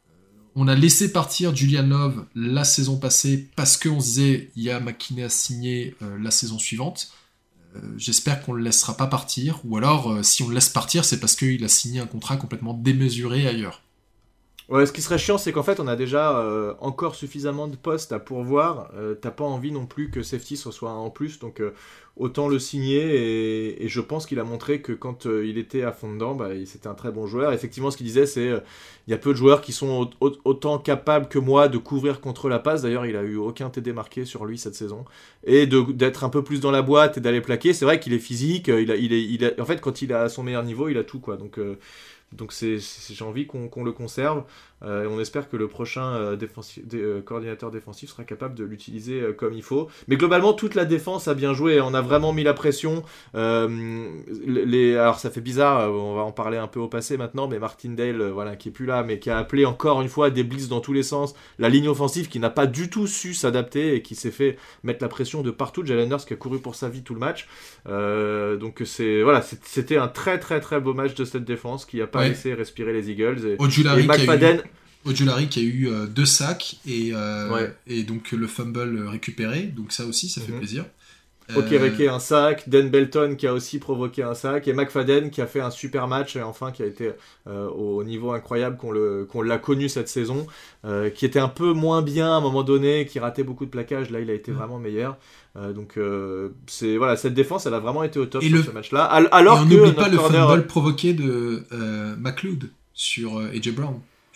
On a laissé partir Julian Love la saison passée parce qu'on se disait il y a McKinney à signer euh, la saison suivante. Euh, j'espère qu'on ne le laissera pas partir. Ou alors, euh, si on le laisse partir, c'est parce qu'il a signé un contrat complètement démesuré ailleurs. Ouais, ce qui serait chiant, c'est qu'en fait, on a déjà euh, encore suffisamment de postes à pourvoir. Euh, t'as pas envie non plus que Safety soit un en plus, donc euh, autant le signer. Et, et je pense qu'il a montré que quand euh, il était à fond dedans, bah, c'était un très bon joueur. Effectivement, ce qu'il disait, c'est euh, il y a peu de joueurs qui sont au- au- autant capables que moi de couvrir contre la passe. D'ailleurs, il a eu aucun T D marqué sur lui cette saison. Et de, d'être un peu plus dans la boîte et d'aller plaquer. C'est vrai qu'il est physique. Il a, il est, il a, en fait, quand il est à son meilleur niveau, il a tout, quoi. Donc... Euh, Donc c'est, c'est, j'ai envie qu'on, qu'on le conserve euh, et on espère que le prochain euh, défensi- dé, euh, coordinateur défensif sera capable de l'utiliser euh, comme il faut. Mais globalement, toute la défense a bien joué. On a vraiment mis la pression. Euh, les, alors ça fait bizarre, on va en parler un peu au passé maintenant, mais Martindale, euh, voilà, qui est plus là, mais qui a appelé encore une fois des blitz dans tous les sens. La ligne offensive qui n'a pas du tout su s'adapter et qui s'est fait mettre la pression de partout. Jalen Hurts qui a couru pour sa vie tout le match. Euh, donc c'est, voilà, c'est, c'était un très très très beau match de cette défense qui a pas ouais. laissé respirer les Eagles. Et, Ojulari et McFadden... Ojulari qui a eu euh, deux sacs et, euh, ouais. et donc le fumble récupéré, donc ça aussi ça fait mm-hmm. plaisir. Okereke euh... un sac, Dan Belton qui a aussi provoqué un sac et McFadden qui a fait un super match et enfin qui a été euh, au niveau incroyable qu'on, le, qu'on l'a connu cette saison, euh, qui était un peu moins bien à un moment donné, qui ratait beaucoup de plaquages, là il a été mm. vraiment meilleur. Euh, donc euh, c'est voilà, cette défense elle a vraiment été au top et sur le... ce match-là. Alors et on que n'oublie pas le corner... fumble provoqué de euh, McLeod sur euh, A J Brown.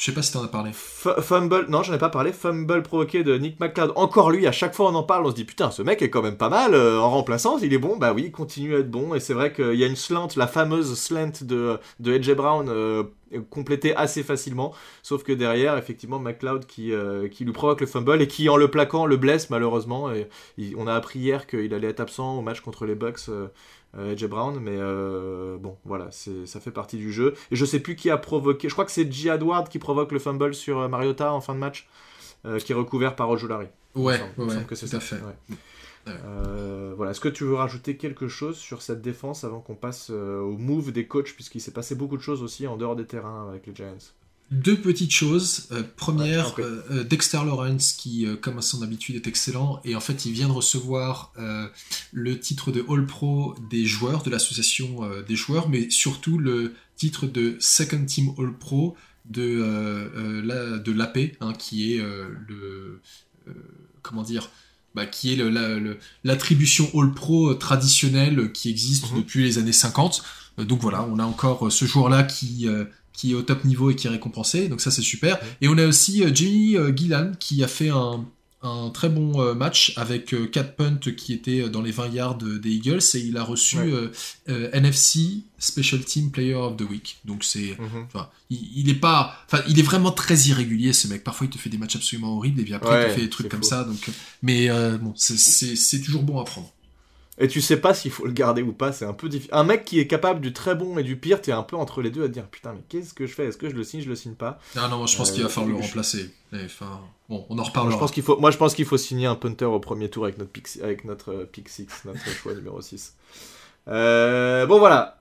Je sais pas si t'en as parlé. F- fumble, non, j'en ai pas parlé. Fumble provoqué de Nick McCloud. Encore lui, à chaque fois on en parle, on se dit putain, ce mec est quand même pas mal euh, en remplaçant. Il est bon, bah oui, il continue à être bon. Et c'est vrai qu'il y a une slant, la fameuse slant de, de A J Brown, euh, complétée assez facilement. Sauf que derrière, effectivement, McCloud qui, euh, qui lui provoque le fumble et qui, en le plaquant, le blesse malheureusement. Et, il, on a appris hier qu'il allait être absent au match contre les Bucks. Euh, Euh, A J Brown, mais euh, bon, voilà, c'est, ça fait partie du jeu. Et je sais plus qui a provoqué, je crois que c'est J. Edward qui provoque le fumble sur euh, Mariota en fin de match, euh, qui est recouvert par Ojulari. Ouais, il me semble ouais, que c'est tout ça. à fait. Ouais. Ouais. Euh, voilà. Est-ce que tu veux rajouter quelque chose sur cette défense avant qu'on passe euh, au move des coachs, puisqu'il s'est passé beaucoup de choses aussi en dehors des terrains avec les Giants? Deux petites choses. Euh, première, ouais, euh, Dexter Lawrence, qui, euh, comme à son habitude, est excellent. Et en fait, il vient de recevoir euh, le titre de All-Pro des joueurs, de l'association euh, des joueurs, mais surtout le titre de Second Team All-Pro de, euh, euh, la, de l'A P, hein, qui est euh, le... Euh, comment dire bah, qui est le, la, le, l'attribution All-Pro traditionnelle qui existe mm-hmm. depuis les années cinquante. Euh, donc voilà, on a encore ce joueur-là qui... Euh, qui est au top niveau et qui est récompensé, donc ça c'est super. Et on a aussi euh, Jimmy euh, Gillan qui a fait un, un très bon euh, match avec euh, quatre punts qui étaient dans les vingt yards des Eagles, et il a reçu ouais. euh, euh, N F C Special Team Player of the Week. Donc c'est, mm-hmm. il, il est pas, enfin il est vraiment très irrégulier ce mec. Parfois il te fait des matchs absolument horribles et puis après ouais, il te fait des trucs comme faux. ça. Donc, mais euh, bon, c'est, c'est, c'est toujours bon à prendre. Et tu sais pas s'il faut le garder ou pas, c'est un peu difficile. Un mec qui est capable du très bon et du pire, t'es un peu entre les deux à te dire putain, mais qu'est-ce que je fais? Est-ce que je le signe, je le signe pas? Non, non, moi je pense euh, qu'il va falloir le remplacer. Enfin, bon, on en reparlera. Je pense qu'il faut, moi je pense qu'il faut signer un punter au premier tour avec notre pick, avec notre euh, pick six, notre choix numéro six. Euh, bon voilà.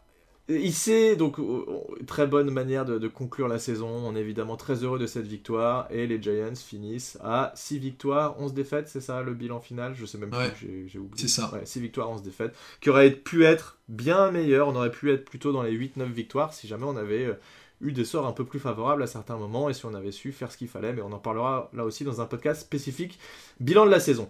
Ici, donc, très bonne manière de, de conclure la saison. On est évidemment très heureux de cette victoire. Et les Giants finissent à six victoires, onze défaites. C'est ça le bilan final? Je sais même ouais, plus, j'ai, j'ai oublié. C'est ça. Ouais, six victoires, onze défaites. Qui aurait pu être bien meilleur. On aurait pu être plutôt dans les huit neuf victoires si jamais on avait euh, eu des sorts un peu plus favorables à certains moments. Et si on avait su faire ce qu'il fallait. Mais on en parlera là aussi dans un podcast spécifique. Bilan de la saison.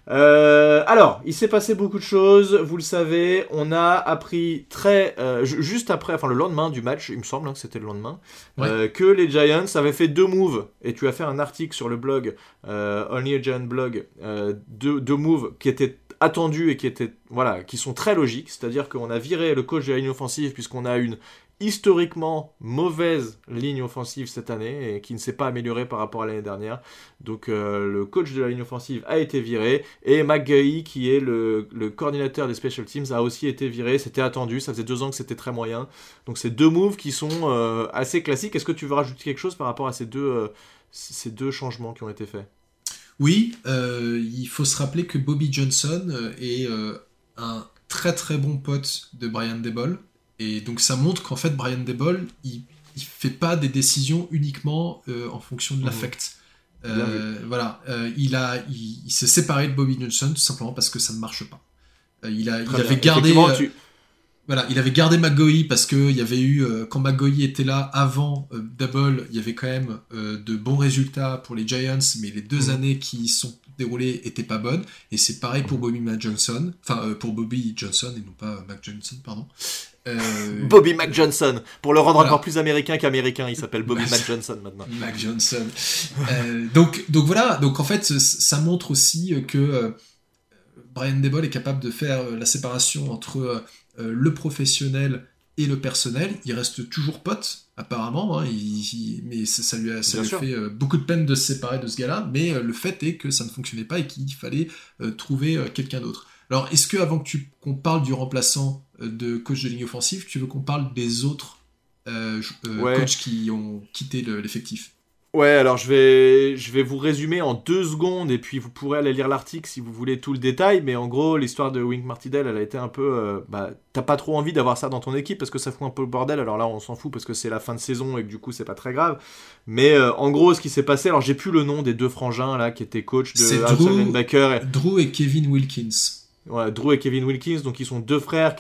Euh, alors, il s'est passé beaucoup de choses, vous le savez, on a appris très, euh, juste après, enfin le lendemain du match, il me semble hein, que c'était le lendemain, ouais. euh, que les Giants avaient fait deux moves, et tu as fait un article sur le blog, euh, Only a Giant blog, euh, deux, deux moves qui étaient attendus et qui étaient, voilà, qui sont très logiques, c'est-à-dire qu'on a viré le coach de la ligne offensive puisqu'on a une historiquement mauvaise ligne offensive cette année et qui ne s'est pas améliorée par rapport à l'année dernière. Donc euh, le coach de la ligne offensive a été viré et McGahee, qui est le, le coordinateur des special teams, a aussi été viré. C'était attendu, ça faisait deux ans que c'était très moyen. Donc c'est deux moves qui sont euh, assez classiques. Est-ce que tu veux rajouter quelque chose par rapport à ces deux, euh, ces deux changements qui ont été faits? Oui, euh, il faut se rappeler que Bobby Johnson est euh, un très très bon pote de Brian Daboll. Et donc ça montre qu'en fait Brian Daboll, il il fait pas des décisions uniquement euh, en fonction de l'affect. Mmh. Euh, voilà, euh, il a, il, il s'est séparé de Bobby Johnson tout simplement parce que ça ne marche pas. Euh, il a, il avait gardé, euh, tu... voilà, il avait gardé McGahee parce que il y avait eu euh, quand McGahee était là avant euh, Daboll, il y avait quand même euh, de bons résultats pour les Giants, mais les deux mmh. années qui sont déroulées étaient pas bonnes. Et c'est pareil pour Bobby Mac Johnson, enfin euh, pour Bobby Johnson et non pas euh, Mac Johnson, pardon. Euh... Bobby Mac Johnson, pour le rendre voilà. encore plus américain qu'américain, il s'appelle Bobby Mac Johnson maintenant. Mac Johnson. euh, donc, donc voilà, donc en fait, ça montre aussi que euh, Brian Daboll est capable de faire la séparation entre euh, le professionnel et le personnel. Il reste toujours pote, apparemment, hein, il, il, mais ça, ça lui a, ça lui a fait euh, beaucoup de peine de se séparer de ce gars-là, mais euh, le fait est que ça ne fonctionnait pas et qu'il fallait euh, trouver euh, quelqu'un d'autre. Alors, est-ce que avant que tu, qu'on parle du remplaçant de coach de ligne offensive, tu veux qu'on parle des autres euh, euh, ouais. coachs qui ont quitté le, l'effectif? Ouais, alors je vais, je vais vous résumer en deux secondes et puis vous pourrez aller lire l'article si vous voulez tout le détail, mais en gros, l'histoire de Wink Martindale, elle a été un peu... Euh, bah, t'as pas trop envie d'avoir ça dans ton équipe parce que ça fout un peu le bordel, alors là on s'en fout parce que c'est la fin de saison et que du coup c'est pas très grave, mais euh, en gros ce qui s'est passé, alors j'ai plus le nom des deux frangins là qui étaient coach de c'est Drew, et... Drew et Kevin Wilkins. Ouais, Drew et Kevin Wilkins, donc ils sont deux frères qui étaient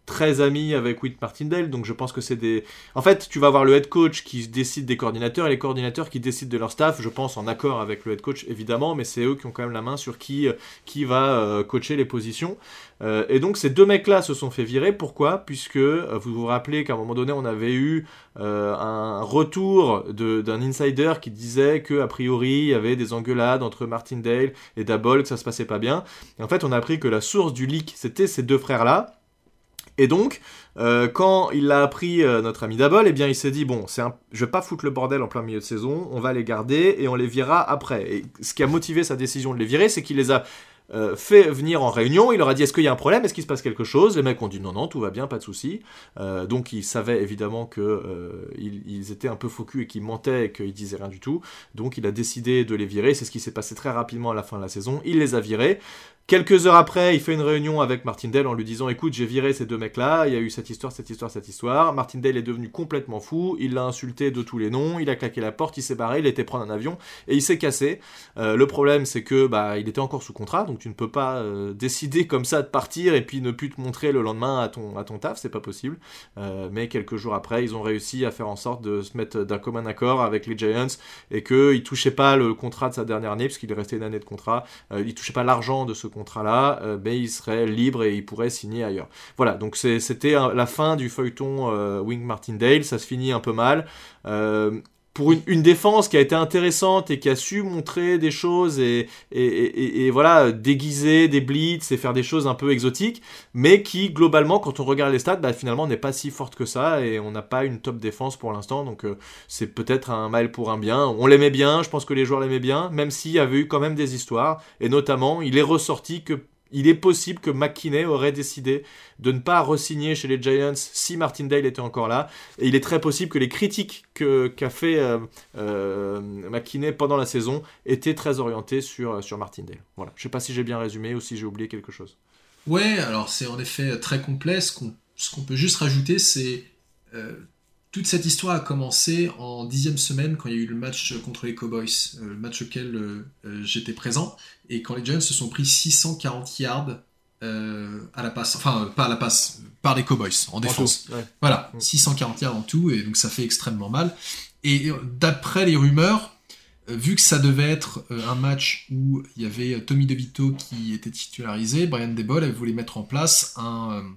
très ami avec Wink Martindale, donc je pense que c'est des... En fait, tu vas avoir le head coach qui décide des coordinateurs et les coordinateurs qui décident de leur staff, je pense en accord avec le head coach évidemment, mais c'est eux qui ont quand même la main sur qui, qui va euh, coacher les positions. Euh, et donc ces deux mecs-là se sont fait virer. Pourquoi ? Puisque euh, vous vous rappelez qu'à un moment donné, on avait eu euh, un retour de, d'un insider qui disait que a priori il y avait des engueulades entre Martindale et Daboll, que ça se passait pas bien. Et en fait, on a appris que la source du leak, c'était ces deux frères-là. Et donc, euh, quand il l'a appris, euh, notre ami Daboll, eh bien, il s'est dit, bon, c'est un... je vais pas foutre le bordel en plein milieu de saison, on va les garder et on les virera après. Et ce qui a motivé sa décision de les virer, c'est qu'il les a euh, fait venir en réunion, il leur a dit, est-ce qu'il y a un problème, est-ce qu'il se passe quelque chose ? Les mecs ont dit, non, non, tout va bien, pas de souci. Euh, donc, ils savaient évidemment qu'ils euh, ils étaient un peu faux cul et qu'ils mentaient et qu'ils disaient rien du tout. Donc, il a décidé de les virer, c'est ce qui s'est passé très rapidement à la fin de la saison, il les a virés. Quelques heures après, il fait une réunion avec Martindale en lui disant « Écoute, j'ai viré ces deux mecs-là, il y a eu cette histoire, cette histoire, cette histoire. » Martindale est devenu complètement fou, il l'a insulté de tous les noms, il a claqué la porte, il s'est barré, il était prendre un avion et il s'est cassé. Euh, le problème, c'est que bah, il était encore sous contrat, donc tu ne peux pas euh, décider comme ça de partir et puis ne plus te montrer le lendemain à ton, à ton taf, c'est pas possible. Euh, mais quelques jours après, ils ont réussi à faire en sorte de se mettre d'un commun accord avec les Giants et qu'ils ne touchaient pas le contrat de sa dernière année, puisqu'il est resté une année de contrat, euh, ils ne touchaient pas l'argent de ce contrat contrat-là, euh, ben, il serait libre et il pourrait signer ailleurs. Voilà, donc c'est, c'était un, la fin du feuilleton euh, Wink Martindale, ça se finit un peu mal. Euh, pour une, une défense qui a été intéressante et qui a su montrer des choses et, et, et, et voilà, déguiser des blitz et faire des choses un peu exotiques, mais qui, globalement, quand on regarde les stats, bah, finalement, n'est pas si forte que ça et on n'a pas une top défense pour l'instant, donc euh, c'est peut-être un mal pour un bien. On l'aimait bien, je pense que les joueurs l'aimaient bien, même s'il y avait eu quand même des histoires, et notamment, il est ressorti que il est possible que McKinney aurait décidé de ne pas re-signer chez les Giants si Martindale était encore là. Et il est très possible que les critiques que, qu'a fait euh, euh, McKinney pendant la saison étaient très orientées sur, sur Martindale. Voilà. Je ne sais pas si j'ai bien résumé ou si j'ai oublié quelque chose. Ouais, alors c'est en effet très complet. Ce qu'on, ce qu'on peut juste rajouter, c'est... Euh, toute cette histoire a commencé en dixième semaine quand il y a eu le match contre les Cowboys, euh, le match auquel euh, euh, j'étais présent, et quand les Giants se sont pris six cent quarante yards euh, à la passe, enfin euh, pas à la passe, par les Cowboys en défense. En tout, ouais. Voilà, mmh. six cent quarante yards en tout, et donc ça fait extrêmement mal. Et d'après les rumeurs, euh, vu que ça devait être euh, un match où il y avait Tommy DeVito qui était titularisé, Brian Daboll voulait mettre en place un, euh,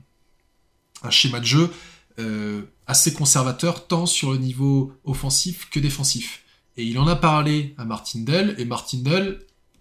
un schéma de jeu Euh, assez conservateur tant sur le niveau offensif que défensif. Et il en a parlé à Martindale, et Martindale,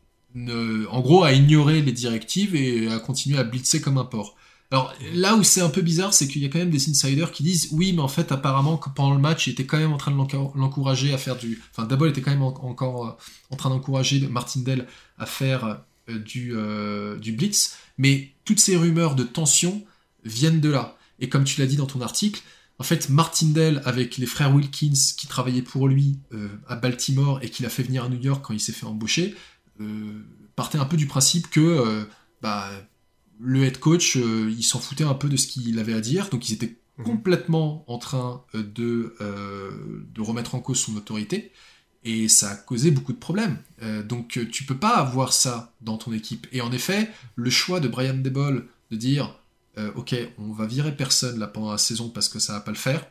ne, en gros, a ignoré les directives et a continué à blitzer comme un porc. Alors là où c'est un peu bizarre, c'est qu'il y a quand même des insiders qui disent oui, mais en fait, apparemment, pendant le match, il était quand même en train de l'encourager à faire du... Enfin, Daboll était quand même en, encore euh, en train d'encourager Martindale à faire euh, du, euh, du blitz, mais toutes ces rumeurs de tension viennent de là. Et comme tu l'as dit dans ton article, en fait, Martindale, avec les frères Wilkins qui travaillaient pour lui euh, à Baltimore et qui l'a fait venir à New York quand il s'est fait embaucher, euh, partait un peu du principe que euh, bah, le head coach, euh, il s'en foutait un peu de ce qu'il avait à dire, donc ils étaient mmh. complètement en train de, euh, de remettre en cause son autorité, et ça a causé beaucoup de problèmes. Euh, donc tu peux pas avoir ça dans ton équipe. Et en effet, le choix de Brian Daboll de dire... Euh, ok, on va virer personne là pendant la saison parce que ça va pas le faire.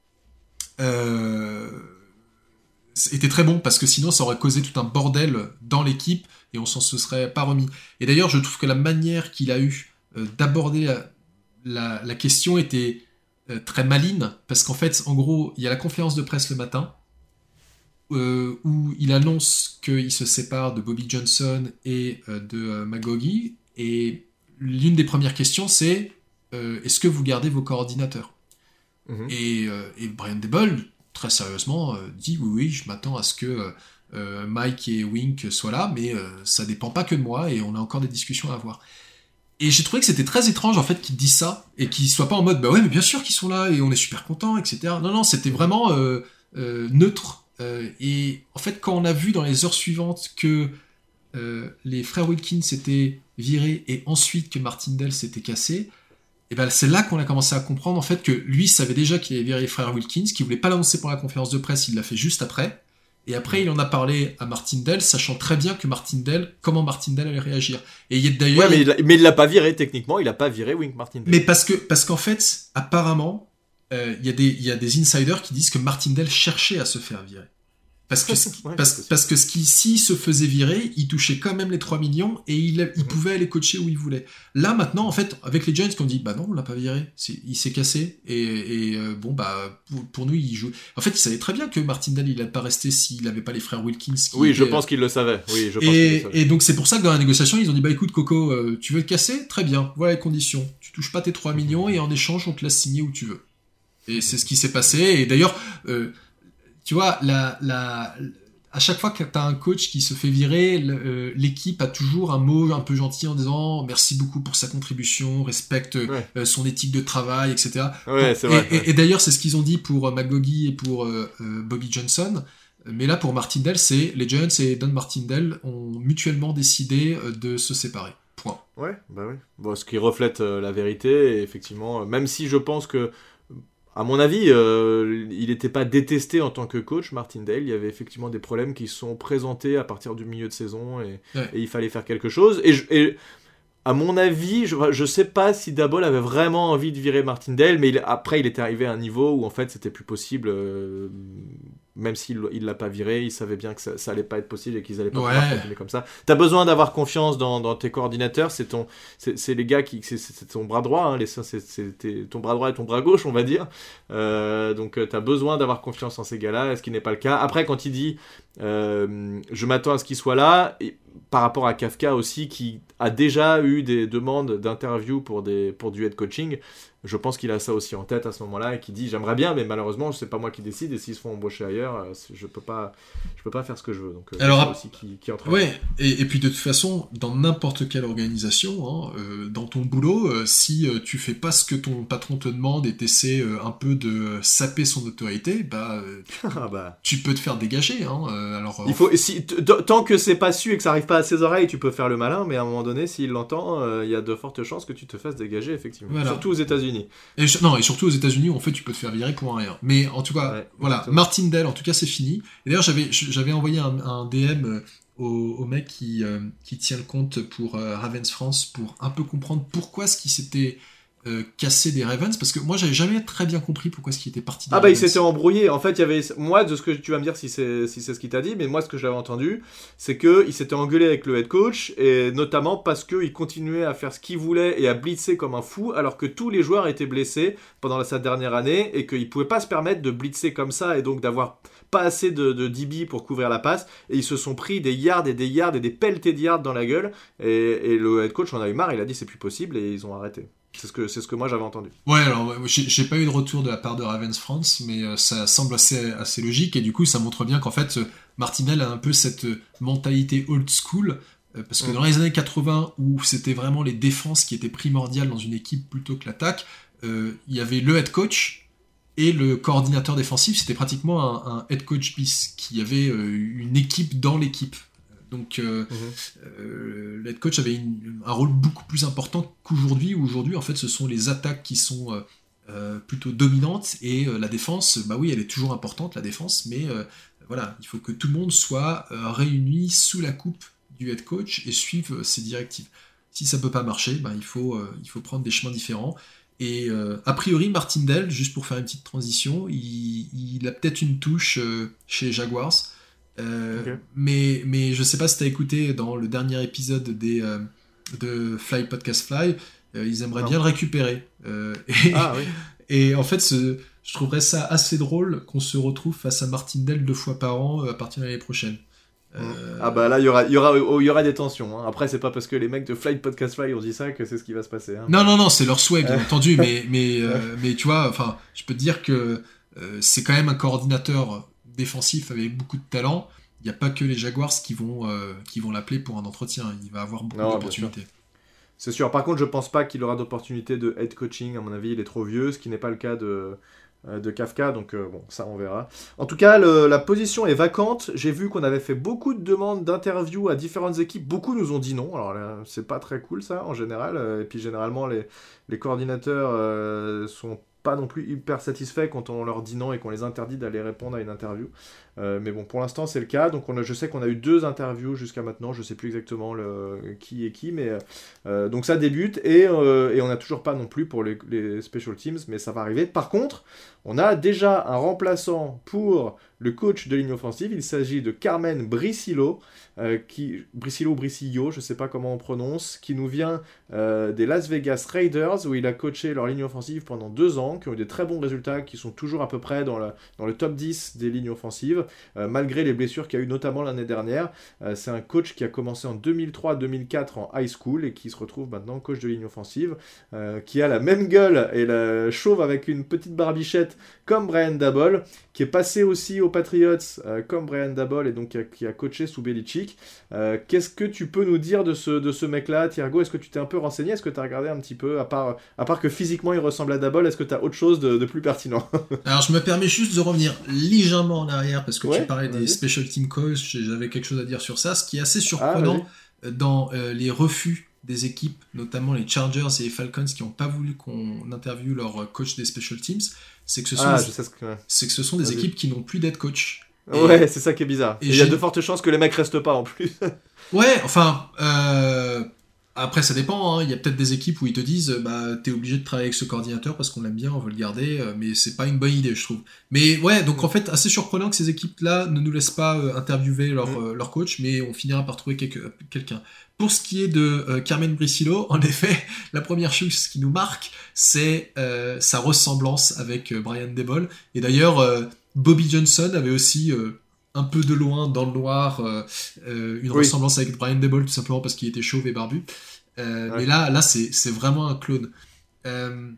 Euh... C'était très bon parce que sinon ça aurait causé tout un bordel dans l'équipe et on s'en se serait pas remis. Et d'ailleurs, je trouve que la manière qu'il a eu euh, d'aborder la, la, la question était euh, très maligne parce qu'en fait, en gros, il y a la conférence de presse le matin euh, où il annonce qu'il se sépare de Bobby Johnson et euh, de euh, Magogi, et l'une des premières questions, c'est euh, est-ce que vous gardez vos coordinateurs ? mmh. et, euh, et Brian Daboll, très sérieusement, euh, dit oui, oui, je m'attends à ce que euh, Mike et Wink soient là, mais euh, ça dépend pas que de moi et on a encore des discussions à avoir. Et j'ai trouvé que c'était très étrange en fait qu'ils disent ça et qu'ils soient pas en mode bah ouais, mais bien sûr qu'ils sont là et on est super contents, et cetera. Non, non, c'était vraiment euh, euh, neutre. Euh, et en fait, quand on a vu dans les heures suivantes que Euh, les frères Wilkins s'étaient virés et ensuite que Martindale s'était cassé, et ben c'est là qu'on a commencé à comprendre en fait que lui savait déjà qu'il avait viré les frères Wilkins, qu'il voulait pas l'annoncer pour la conférence de presse, il l'a fait juste après, Et après, il en a parlé à Martindale, sachant très bien que Martindale, comment Martindale allait réagir. Et il y a d'ailleurs. Ouais, mais il, l'a, mais il l'a pas viré techniquement, il a pas viré Wink Martindale. Mais parce que, parce qu'en fait, apparemment, euh, il y a des, il y a des insiders qui disent que Martindale cherchait à se faire virer. Parce que, ouais, parce, parce que ce qui, s'il se faisait virer, il touchait quand même les trois millions et il, il mmh. pouvait aller coacher où il voulait. Là, maintenant, en fait, avec les Giants, on dit, bah non, on l'a pas viré. C'est, il s'est cassé. Et, et euh, bon, bah, pour, pour nous, il joue. En fait, il savait très bien que Martindale, il n'allait pas rester s'il n'avait pas les frères Wilkins. Qui oui, étaient, je pense qu'il le savait. Oui, je pense et, qu'il le savait. Et donc, c'est pour ça que dans la négociation, ils ont dit, bah écoute, Coco, euh, tu veux te casser? Très bien. Voilà les conditions. Tu touches pas tes trois millions et en échange, on te laisse signer où tu veux. Et c'est ce qui s'est passé. Et d'ailleurs, euh, tu vois, la, la, à chaque fois que tu as un coach qui se fait virer, l'équipe a toujours un mot un peu gentil en disant merci beaucoup pour sa contribution, respecte ouais. son éthique de travail, et cetera. Ouais, c'est vrai, et, ouais. et, et d'ailleurs, c'est ce qu'ils ont dit pour McGaughey et pour euh, Bobby Johnson. Mais là, pour Martindale, c'est les Giants et Don Martindale ont mutuellement décidé de se séparer. Point. Ouais, bah oui. Bon, ce qui reflète euh, la vérité, et effectivement, même si je pense que à mon avis, euh, il n'était pas détesté en tant que coach, Martindale. Il y avait effectivement des problèmes qui se sont présentés à partir du milieu de saison et, ouais. et il fallait faire quelque chose. Et, je, et à mon avis, je ne sais pas si Daboll avait vraiment envie de virer Martindale, mais il, après, il était arrivé à un niveau où en fait, c'était plus possible. Euh, même s'il ne l'a pas viré, il savait bien que ça, ça allait pas être possible et qu'ils n'allaient pas ouais. pouvoir continuer comme ça. Tu as besoin d'avoir confiance dans, dans tes coordinateurs. C'est, ton, c'est, c'est les gars qui... C'est, c'est ton bras droit. Hein, les, c'est, c'est tes, ton bras droit et ton bras gauche, on va dire. Euh, donc, tu as besoin d'avoir confiance en ces gars-là, ce qui n'est pas le cas. Après, quand il dit euh, « je m'attends à ce qu'il soit là », et par rapport à Kafka aussi, qui a déjà eu des demandes d'interview pour, des, pour du head coaching, je pense qu'il a ça aussi en tête à ce moment-là et qui dit j'aimerais bien, mais malheureusement c'est pas moi qui décide et s'ils se font embaucher ailleurs, je peux pas, je peux pas faire ce que je veux. Donc alors c'est aussi qui, qui entraîne. Ouais, et, et puis de toute façon, dans n'importe quelle organisation, hein, euh, dans ton boulot, euh, si euh, tu fais pas ce que ton patron te demande et t'essaies euh, un peu de saper son autorité, bah, euh, tu, ah bah. tu peux te faire dégager. Hein, euh, alors, il faut, si, t- t- tant que c'est pas su et que ça arrive pas à ses oreilles, tu peux faire le malin, mais à un moment donné, s'il l'entend, il euh, y a de fortes chances que tu te fasses dégager effectivement. Voilà. Surtout aux États-Unis. Et je, non, et surtout aux États-Unis, où en fait, tu peux te faire virer pour un rien. Mais en tout cas, ouais, voilà, exactement. Martindale, en tout cas, c'est fini. Et d'ailleurs, j'avais, j'avais envoyé un, un D M au, au mec qui, euh, qui tient le compte pour euh, Ravens France pour un peu comprendre pourquoi ce qui s'était euh, cassé des Ravens, parce que moi, j'avais jamais très bien compris pourquoi ce qui était parti des Ah bah, Ravens. Il s'était embrouillé. En fait, il y avait, moi, de ce que tu vas me dire si c'est, si c'est ce qu'il t'a dit, mais moi, ce que j'avais entendu, c'est qu'il s'était engueulé avec le head coach, et notamment parce qu'il continuait à faire ce qu'il voulait et à blitzer comme un fou, alors que tous les joueurs étaient blessés pendant sa dernière année, et qu'il pouvait pas se permettre de blitzer comme ça, et donc d'avoir pas assez de, de D B pour couvrir la passe, et ils se sont pris des yards et des yards et des pelletés de yards dans la gueule, et, et le head coach en a eu marre, il a dit c'est plus possible, et ils ont arrêté. C'est ce que, c'est ce que moi j'avais entendu. Ouais, alors j'ai, j'ai pas eu de retour de la part de Ravens France, mais euh, ça semble assez, assez logique, et du coup ça montre bien qu'en fait Martindale a un peu cette mentalité old school, euh, parce que mmh. dans les années quatre-vingts, où c'était vraiment les défenses qui étaient primordiales dans une équipe plutôt que l'attaque, euh, il y avait le head coach et le coordinateur défensif, c'était pratiquement un, un head coach bis, qui avait euh, une équipe dans l'équipe. Donc, euh, mmh. euh, le head coach avait une, un rôle beaucoup plus important qu'aujourd'hui, où aujourd'hui, en fait, ce sont les attaques qui sont euh, euh, plutôt dominantes, et euh, la défense, bah oui, elle est toujours importante, la défense, mais euh, voilà, il faut que tout le monde soit euh, réuni sous la coupe du head coach et suive euh, ses directives. Si ça peut pas marcher, bah, il faut, euh, il faut prendre des chemins différents. Et euh, a priori, Martindale, juste pour faire une petite transition, il, il a peut-être une touche euh, chez les Jaguars. Euh, okay. mais, mais je sais pas si tu as écouté dans le dernier épisode des, euh, de Fly Podcast Fly, euh, ils aimeraient non. bien le récupérer. Euh, et, ah, oui. et en fait, ce, je trouverais ça assez drôle qu'on se retrouve face à Martindale deux fois par an euh, à partir de l'année prochaine. Euh... Ah bah là, il y aura, y, aura, y aura des tensions. Hein. Après, c'est pas parce que les mecs de Fly Podcast Fly ont dit ça que c'est ce qui va se passer. Hein. Non, non, non, c'est leur souhait, bien entendu. Mais, mais, euh, mais tu vois, enfin, je peux te dire que euh, c'est quand même un coordinateur défensif avec beaucoup de talent. Il n'y a pas que les Jaguars qui vont, euh, qui vont l'appeler pour un entretien. Il va avoir beaucoup non, d'opportunités. C'est sûr. Par contre, je pense pas qu'il aura d'opportunité de head coaching. À mon avis, il est trop vieux, ce qui n'est pas le cas de, euh, de Kafka. Donc, euh, bon, ça, on verra. En tout cas, le, la position est vacante. J'ai vu qu'on avait fait beaucoup de demandes d'interviews à différentes équipes. Beaucoup nous ont dit non. Alors là, c'est pas très cool, ça, en général. Et puis, généralement, les, les coordinateurs euh, sont pas non plus hyper satisfaits quand on leur dit non et qu'on les interdit d'aller répondre à une interview. Euh, mais bon, pour l'instant, c'est le cas. Donc, on a, je sais qu'on a eu deux interviews jusqu'à maintenant. Je sais plus exactement le, qui est qui, mais euh, donc ça débute et, euh, et on n'a toujours pas non plus pour les, les special teams, mais ça va arriver. Par contre, on a déjà un remplaçant pour le coach de ligne offensive. Il s'agit de Carmen Bricillo, euh, qui Bricillo Bricillo, je ne sais pas comment on prononce, qui nous vient euh, des Las Vegas Raiders où il a coaché leur ligne offensive pendant deux ans, qui ont eu des très bons résultats, qui sont toujours à peu près dans, la, dans le top dix des lignes offensives, euh, malgré les blessures qu'il y a eu notamment l'année dernière. Euh, c'est un coach qui a commencé en deux mille trois deux mille quatre en high school et qui se retrouve maintenant coach de ligne offensive, euh, qui a la même gueule et la chauve avec une petite barbichette comme Brian Daboll, qui est passé aussi aux Patriots euh, comme Brian Daboll et donc qui a, qui a coaché sous Belichick. Euh, qu'est-ce que tu peux nous dire de ce, de ce mec-là, Thiergo? Est-ce que tu t'es un peu renseigné? Est-ce que tu as regardé un petit peu, à part, à part que physiquement il ressemble à Daboll, est-ce que tu as autre chose de, de plus pertinent? Alors je me permets juste de revenir légèrement en arrière parce que ouais, tu parlais des vas-y. special team coach, j'avais quelque chose à dire sur ça, ce qui est assez surprenant ah, dans euh, les refus des équipes, notamment les Chargers et les Falcons qui n'ont pas voulu qu'on interviewe leur coach des special teams, c'est que ce sont, ah, des, je sais ce que... c'est que ce sont des Vas-y. équipes qui n'ont plus d'head coach. Et, ouais, c'est ça qui est bizarre. Et il y a de fortes chances que les mecs restent pas en plus. Ouais, enfin, euh, après ça dépend, hein. Il y a peut-être des équipes où ils te disent bah t'es obligé de travailler avec ce coordinateur parce qu'on l'aime bien, on veut le garder, euh, mais c'est pas une bonne idée je trouve. Mais ouais, donc en fait assez surprenant que ces équipes-là ne nous laissent pas euh, interviewer leur, Mm. euh, leur coach, mais on finira par trouver quelque, quelqu'un. Pour ce qui est de euh, Carmen Bricillo, en effet, la première chose qui nous marque, c'est euh, sa ressemblance avec euh, Brian Daboll. Et d'ailleurs, euh, Bobby Johnson avait aussi euh, un peu de loin, dans le noir, euh, euh, une Oui. ressemblance avec Brian Daboll, tout simplement parce qu'il était chauve et barbu. Euh, Ouais. Mais là, là c'est, c'est vraiment un clone. Euh,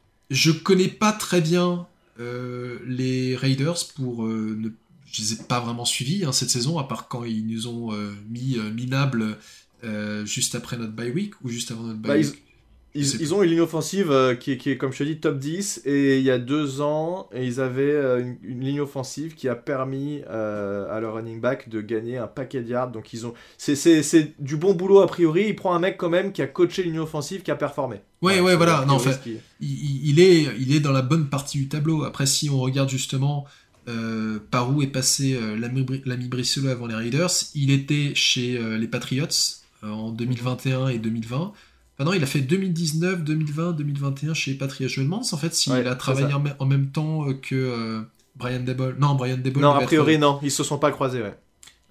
je connais pas très bien euh, les Raiders pour euh, ne je les ai pas vraiment suivis hein, cette saison, à part quand ils nous ont euh, mis euh, minables euh, juste après notre bye week ou juste avant notre bye Bah, ils, week. ils, sais ils ont une ligne offensive euh, qui, est, qui est, comme je te dis, top dix. Et il y a deux ans, et ils avaient euh, une, une ligne offensive qui a permis euh, à leur running back de gagner un paquet de yards. Donc, ils ont... c'est, c'est, c'est du bon boulot a priori. Il prend un mec quand même qui a coaché une ligne offensive qui a performé. Ouais, Voilà, ouais, c'est voilà. a Non, en priori fait, ce qui- il, il est, il est dans la bonne partie du tableau. Après, si on regarde justement euh, par où est passé euh, l'ami Bri- l'ami Bricelo avant les Raiders, il était chez euh, les Patriots euh, en deux mille vingt et un et deux mille vingt. Enfin non, il a fait deux mille dix-neuf, deux mille vingt, deux mille vingt et un chez les Patriots. Je me demande en fait s'il Ouais, a c'est travaillé ça. en, me- en même temps euh, que euh, Brian Daboll. Non, Brian Daboll Non, devait a être- priori, non. Ils se sont pas croisés, ouais.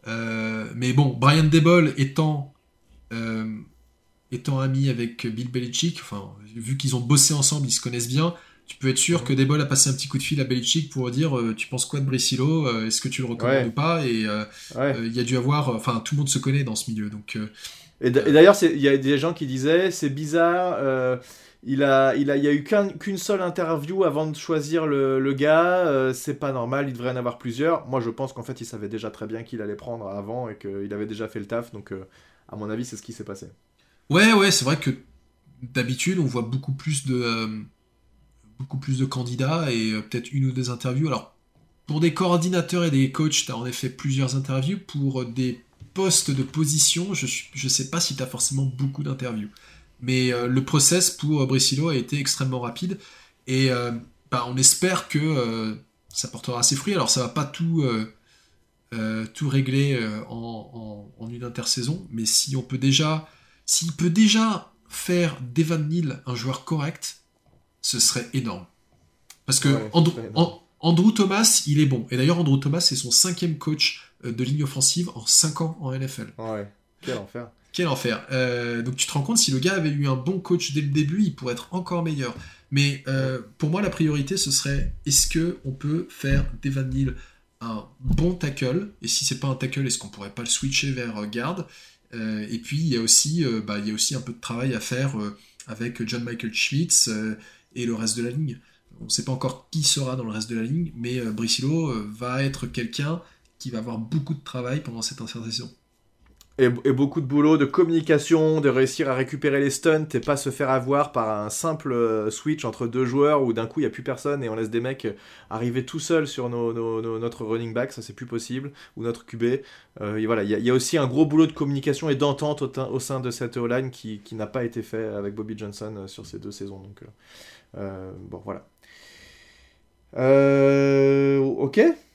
Euh, mais bon, Brian Daboll étant euh, étant ami avec Bill Belichick, enfin, vu qu'ils ont bossé ensemble, ils se connaissent bien, tu peux être sûr Mhm. que Daboll a passé un petit coup de fil à Belichick pour dire euh, tu penses quoi de Bricillo, euh, est-ce que tu le recommandes Ouais. ou pas, et euh, Ouais. euh, il y a dû avoir, enfin tout le monde se connaît dans ce milieu, donc euh, Et d- et d'ailleurs, c'est- il y a des gens qui disaient, c'est bizarre, euh, il a, il a, il y a eu qu'un- qu'une seule interview avant de choisir le, le gars, euh, c'est pas normal, il devrait en avoir plusieurs. Moi, je pense qu'en fait, il savait déjà très bien qu'il allait prendre avant et qu'il avait déjà fait le taf, donc euh, à mon avis, c'est ce qui s'est passé. ouais, ouais, c'est vrai que d'habitude on voit beaucoup plus de euh, beaucoup plus de candidats et euh, peut-être une ou deux interviews. Alors pour des coordinateurs et des coachs, tu as en effet plusieurs interviews. Pour des postes de position, je suis, je sais pas si tu as forcément beaucoup d'interviews. Mais euh, le process pour euh, Bricillo a été extrêmement rapide et euh, bah, on espère que euh, ça portera ses fruits. Alors ça va pas tout euh, euh, tout régler euh, en, en, en une intersaison, mais si on peut déjà, s'il peut déjà faire d'Evan Neal un joueur correct, ce serait énorme. Parce que Ouais, Andrew, ce serait énorme. An- Andrew Thomas, il est bon. Et d'ailleurs, Andrew Thomas, c'est son cinquième coach euh, de ligne offensive en cinq ans en N F L. Ouais, quel enfer. Quel enfer. Euh, donc tu te rends compte, si le gars avait eu un bon coach dès le début, il pourrait être encore meilleur. Mais euh, pour moi, la priorité, ce serait, est-ce que on peut faire d'Evan Neal un bon tackle? Et si c'est pas un tackle, est-ce qu'on pourrait pas le switcher vers euh, guard? Euh, Et puis, il y a aussi, euh, bah, il y a aussi un peu de travail à faire euh, avec John Michael Schmitz euh, et le reste de la ligne. On ne sait pas encore qui sera dans le reste de la ligne, mais euh, Bricillo euh, va être quelqu'un qui va avoir beaucoup de travail pendant cette intersaison. Et, et beaucoup de boulot, de communication, de réussir à récupérer les stunts et pas se faire avoir par un simple euh, switch entre deux joueurs où d'un coup il n'y a plus personne et on laisse des mecs euh, arriver tout seuls sur nos, nos- nos- notre running back, ça c'est plus possible, ou notre Q B. Euh, et voilà, il y, a- il y a aussi un gros boulot de communication et d'entente au, tein- au sein de cette O-line qui, qui n'a pas été fait avec Bobby Johnson euh, sur ces deux saisons. Donc, euh, euh, bon, voilà. Euh, ok.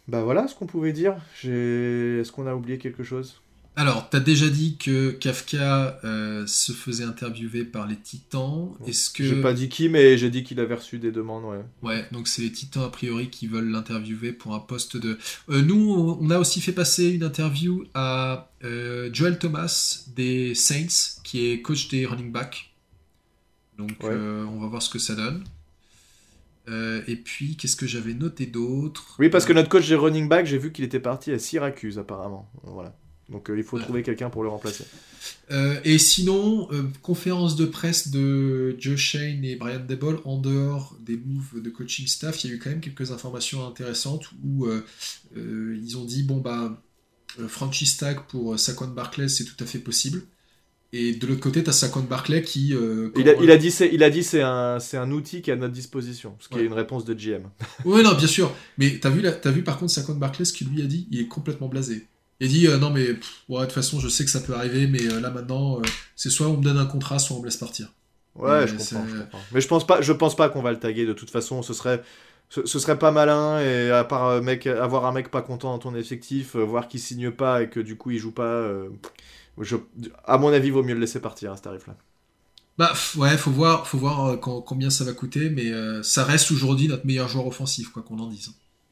Bah voilà ce qu'on pouvait dire. J'ai... Est-ce qu'on a oublié quelque chose ? Alors, t'as déjà dit que Kafka euh, se faisait interviewer par les Titans. Est-ce que... J'ai pas dit qui, mais j'ai dit qu'il avait reçu des demandes, ouais. Ouais, donc c'est les Titans a priori qui veulent l'interviewer pour un poste de... Euh, nous, on a aussi fait passer une interview à euh, Joel Thomas des Saints, qui est coach des running backs. Donc ouais. euh, on va voir ce que ça donne. Euh, et puis, qu'est-ce que j'avais noté d'autre ? Oui, parce euh... que notre coach des running backs, j'ai vu qu'il était parti à Syracuse, apparemment. Voilà. Donc euh, il faut ouais. trouver quelqu'un pour le remplacer. Euh, et sinon, euh, conférence de presse de Joe Shane et Brian Daboll, en dehors des moves de coaching staff, il y a eu quand même quelques informations intéressantes où euh, euh, ils ont dit, bon bah, euh, franchise tag pour Saquon Barkley, c'est tout à fait possible. Et de l'autre côté, tu as Saquon Barkley qui... Euh, il, a, il a dit c'est, il a dit c'est un, c'est un outil qui est à notre disposition, ce qui ouais. est une réponse de G M. Oui, non, bien sûr. Mais tu as vu, la, t'as vu par contre Saquon Barkley, ce qu'il lui a dit, il est complètement blasé. Il dit euh, non mais pff, ouais, de toute façon je sais que ça peut arriver, mais euh, là maintenant euh, c'est soit on me donne un contrat, soit on me laisse partir. Ouais, je comprends, je comprends. Mais je pense pas, je pense pas qu'on va le taguer de toute façon. Ce serait, ce, ce serait pas malin, et à part euh, mec, avoir un mec pas content dans ton effectif, euh, voir qu'il signe pas et que du coup il joue pas. Euh, je, à mon avis, vaut mieux le laisser partir à ce tarif-là. Bah ouais, faut voir, faut voir euh, quand, combien ça va coûter, mais euh, ça reste aujourd'hui notre meilleur joueur offensif, quoi qu'on en dise.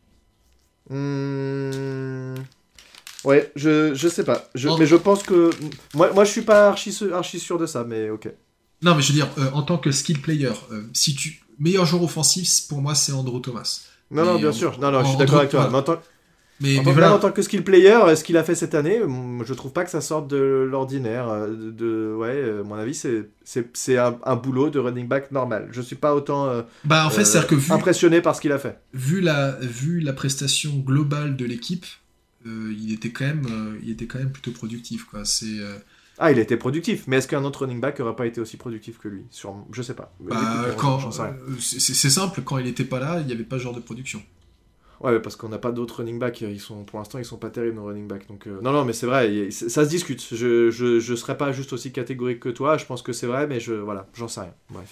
Mmh... Ouais, je, je sais pas. Je, en... Mais je pense que... Moi, moi je suis pas archi, archi sûr de ça, mais ok. Non, mais je veux dire, euh, en tant que skill player, euh, si tu... meilleur joueur offensif, pour moi, c'est Andrew Thomas. Non, mais non, bien en... sûr. Non, non, je suis d'accord Andrew... avec toi. Mais en tant, mais, en, mais tant... voilà. en tant que skill player, ce qu'il a fait cette année, je trouve pas que ça sorte de l'ordinaire. De, de... Ouais, à mon avis, c'est, c'est, c'est un, un boulot de running back normal. Je suis pas autant euh, bah, en fait, euh, c'est-à-dire que vu... impressionné par ce qu'il a fait. Vu la, vu la prestation globale de l'équipe, Euh, il était quand même, euh, il était quand même plutôt productif, quoi. C'est. Euh... Ah, il était productif, mais est-ce qu'un autre running back aurait pas été aussi productif que lui ? Sur, je sais pas. Bah, Écoute, quand, euh, c'est, c'est simple, quand il était pas là, il y avait pas ce genre de production. Ouais, parce qu'on n'a pas d'autres running backs. Ils sont, pour l'instant, ils sont pas terribles nos running backs. Donc euh... non, non, mais c'est vrai, il, ça se discute. Je, je, je serais pas juste aussi catégorique que toi. Je pense que c'est vrai, mais je, voilà, j'en sais rien. Bref.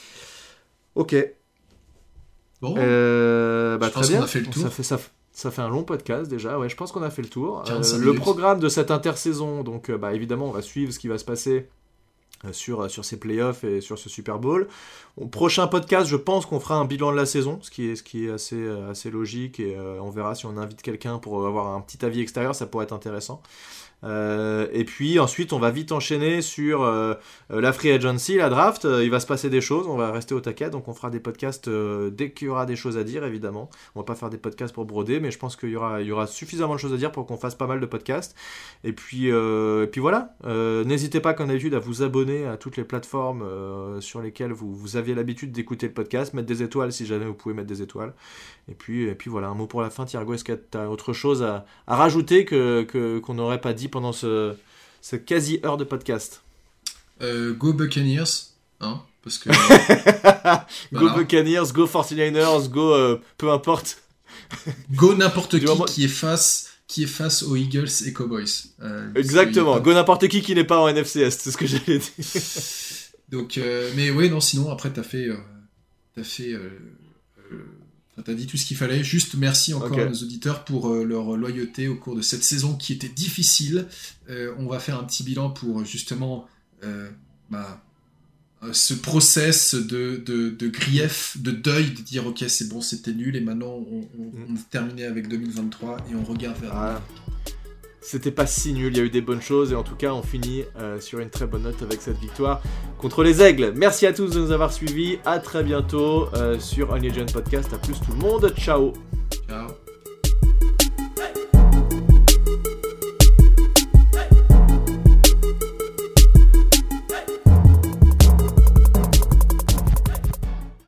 Ok. Bon. Euh, bah, je très pense bien. qu'on a fait le tour. Ça fait ça. Ça fait un long podcast déjà, ouais, je pense qu'on a fait le tour. Euh, le minutes. programme de cette intersaison, donc euh, bah, évidemment on va suivre ce qui va se passer euh, sur, euh, sur ces playoffs et sur ce Super Bowl. Au prochain podcast, je pense qu'on fera un bilan de la saison, ce qui est, ce qui est assez, euh, assez logique, et euh, on verra si on invite quelqu'un pour avoir un petit avis extérieur, ça pourrait être intéressant. Euh, et puis ensuite on va vite enchaîner sur euh, la free agency, la draft. Euh, il va se passer des choses, on va rester au taquet, donc on fera des podcasts euh, dès qu'il y aura des choses à dire, évidemment. On va pas faire des podcasts pour broder, mais je pense qu'il y aura, il y aura suffisamment de choses à dire pour qu'on fasse pas mal de podcasts. Et puis, euh, et puis voilà, euh, n'hésitez pas comme d'habitude à vous abonner à toutes les plateformes euh, sur lesquelles vous, vous aviez l'habitude d'écouter le podcast, mettre des étoiles si jamais vous pouvez mettre des étoiles. Et puis, et puis voilà, un mot pour la fin. Thiago, est-ce que tu as autre chose à, à rajouter que, que, qu'on n'aurait pas dit pendant ce, ce quasi-heure de podcast ? euh, Go Buccaneers, hein, parce que... Go voilà. Buccaneers, go forty-niners, go euh, peu importe. Go n'importe qui moment... qui est face... qui est face aux Eagles et Cowboys. Euh, Exactement, pas... go n'importe qui qui n'est pas en N F C Est, c'est ce que j'allais dire. Donc, euh, mais oui, non, sinon, après, t'as fait... Euh, t'as fait... Euh, euh, T'as dit tout ce qu'il fallait. Juste merci encore okay. à nos auditeurs pour euh, leur loyauté au cours de cette saison qui était difficile. Euh, on va faire un petit bilan pour justement euh, bah, euh, ce process de, de, de grief, de deuil, de dire ok c'est bon, c'était nul et maintenant on, on, mm. on est terminé avec deux mille vingt-trois et on regarde vers ah. C'était pas si nul, il y a eu des bonnes choses et en tout cas on finit euh, sur une très bonne note avec cette victoire contre les Aigles. Merci à tous de nous avoir suivis, à très bientôt euh, sur Only Legend Podcast. À plus tout le monde, ciao. Ciao.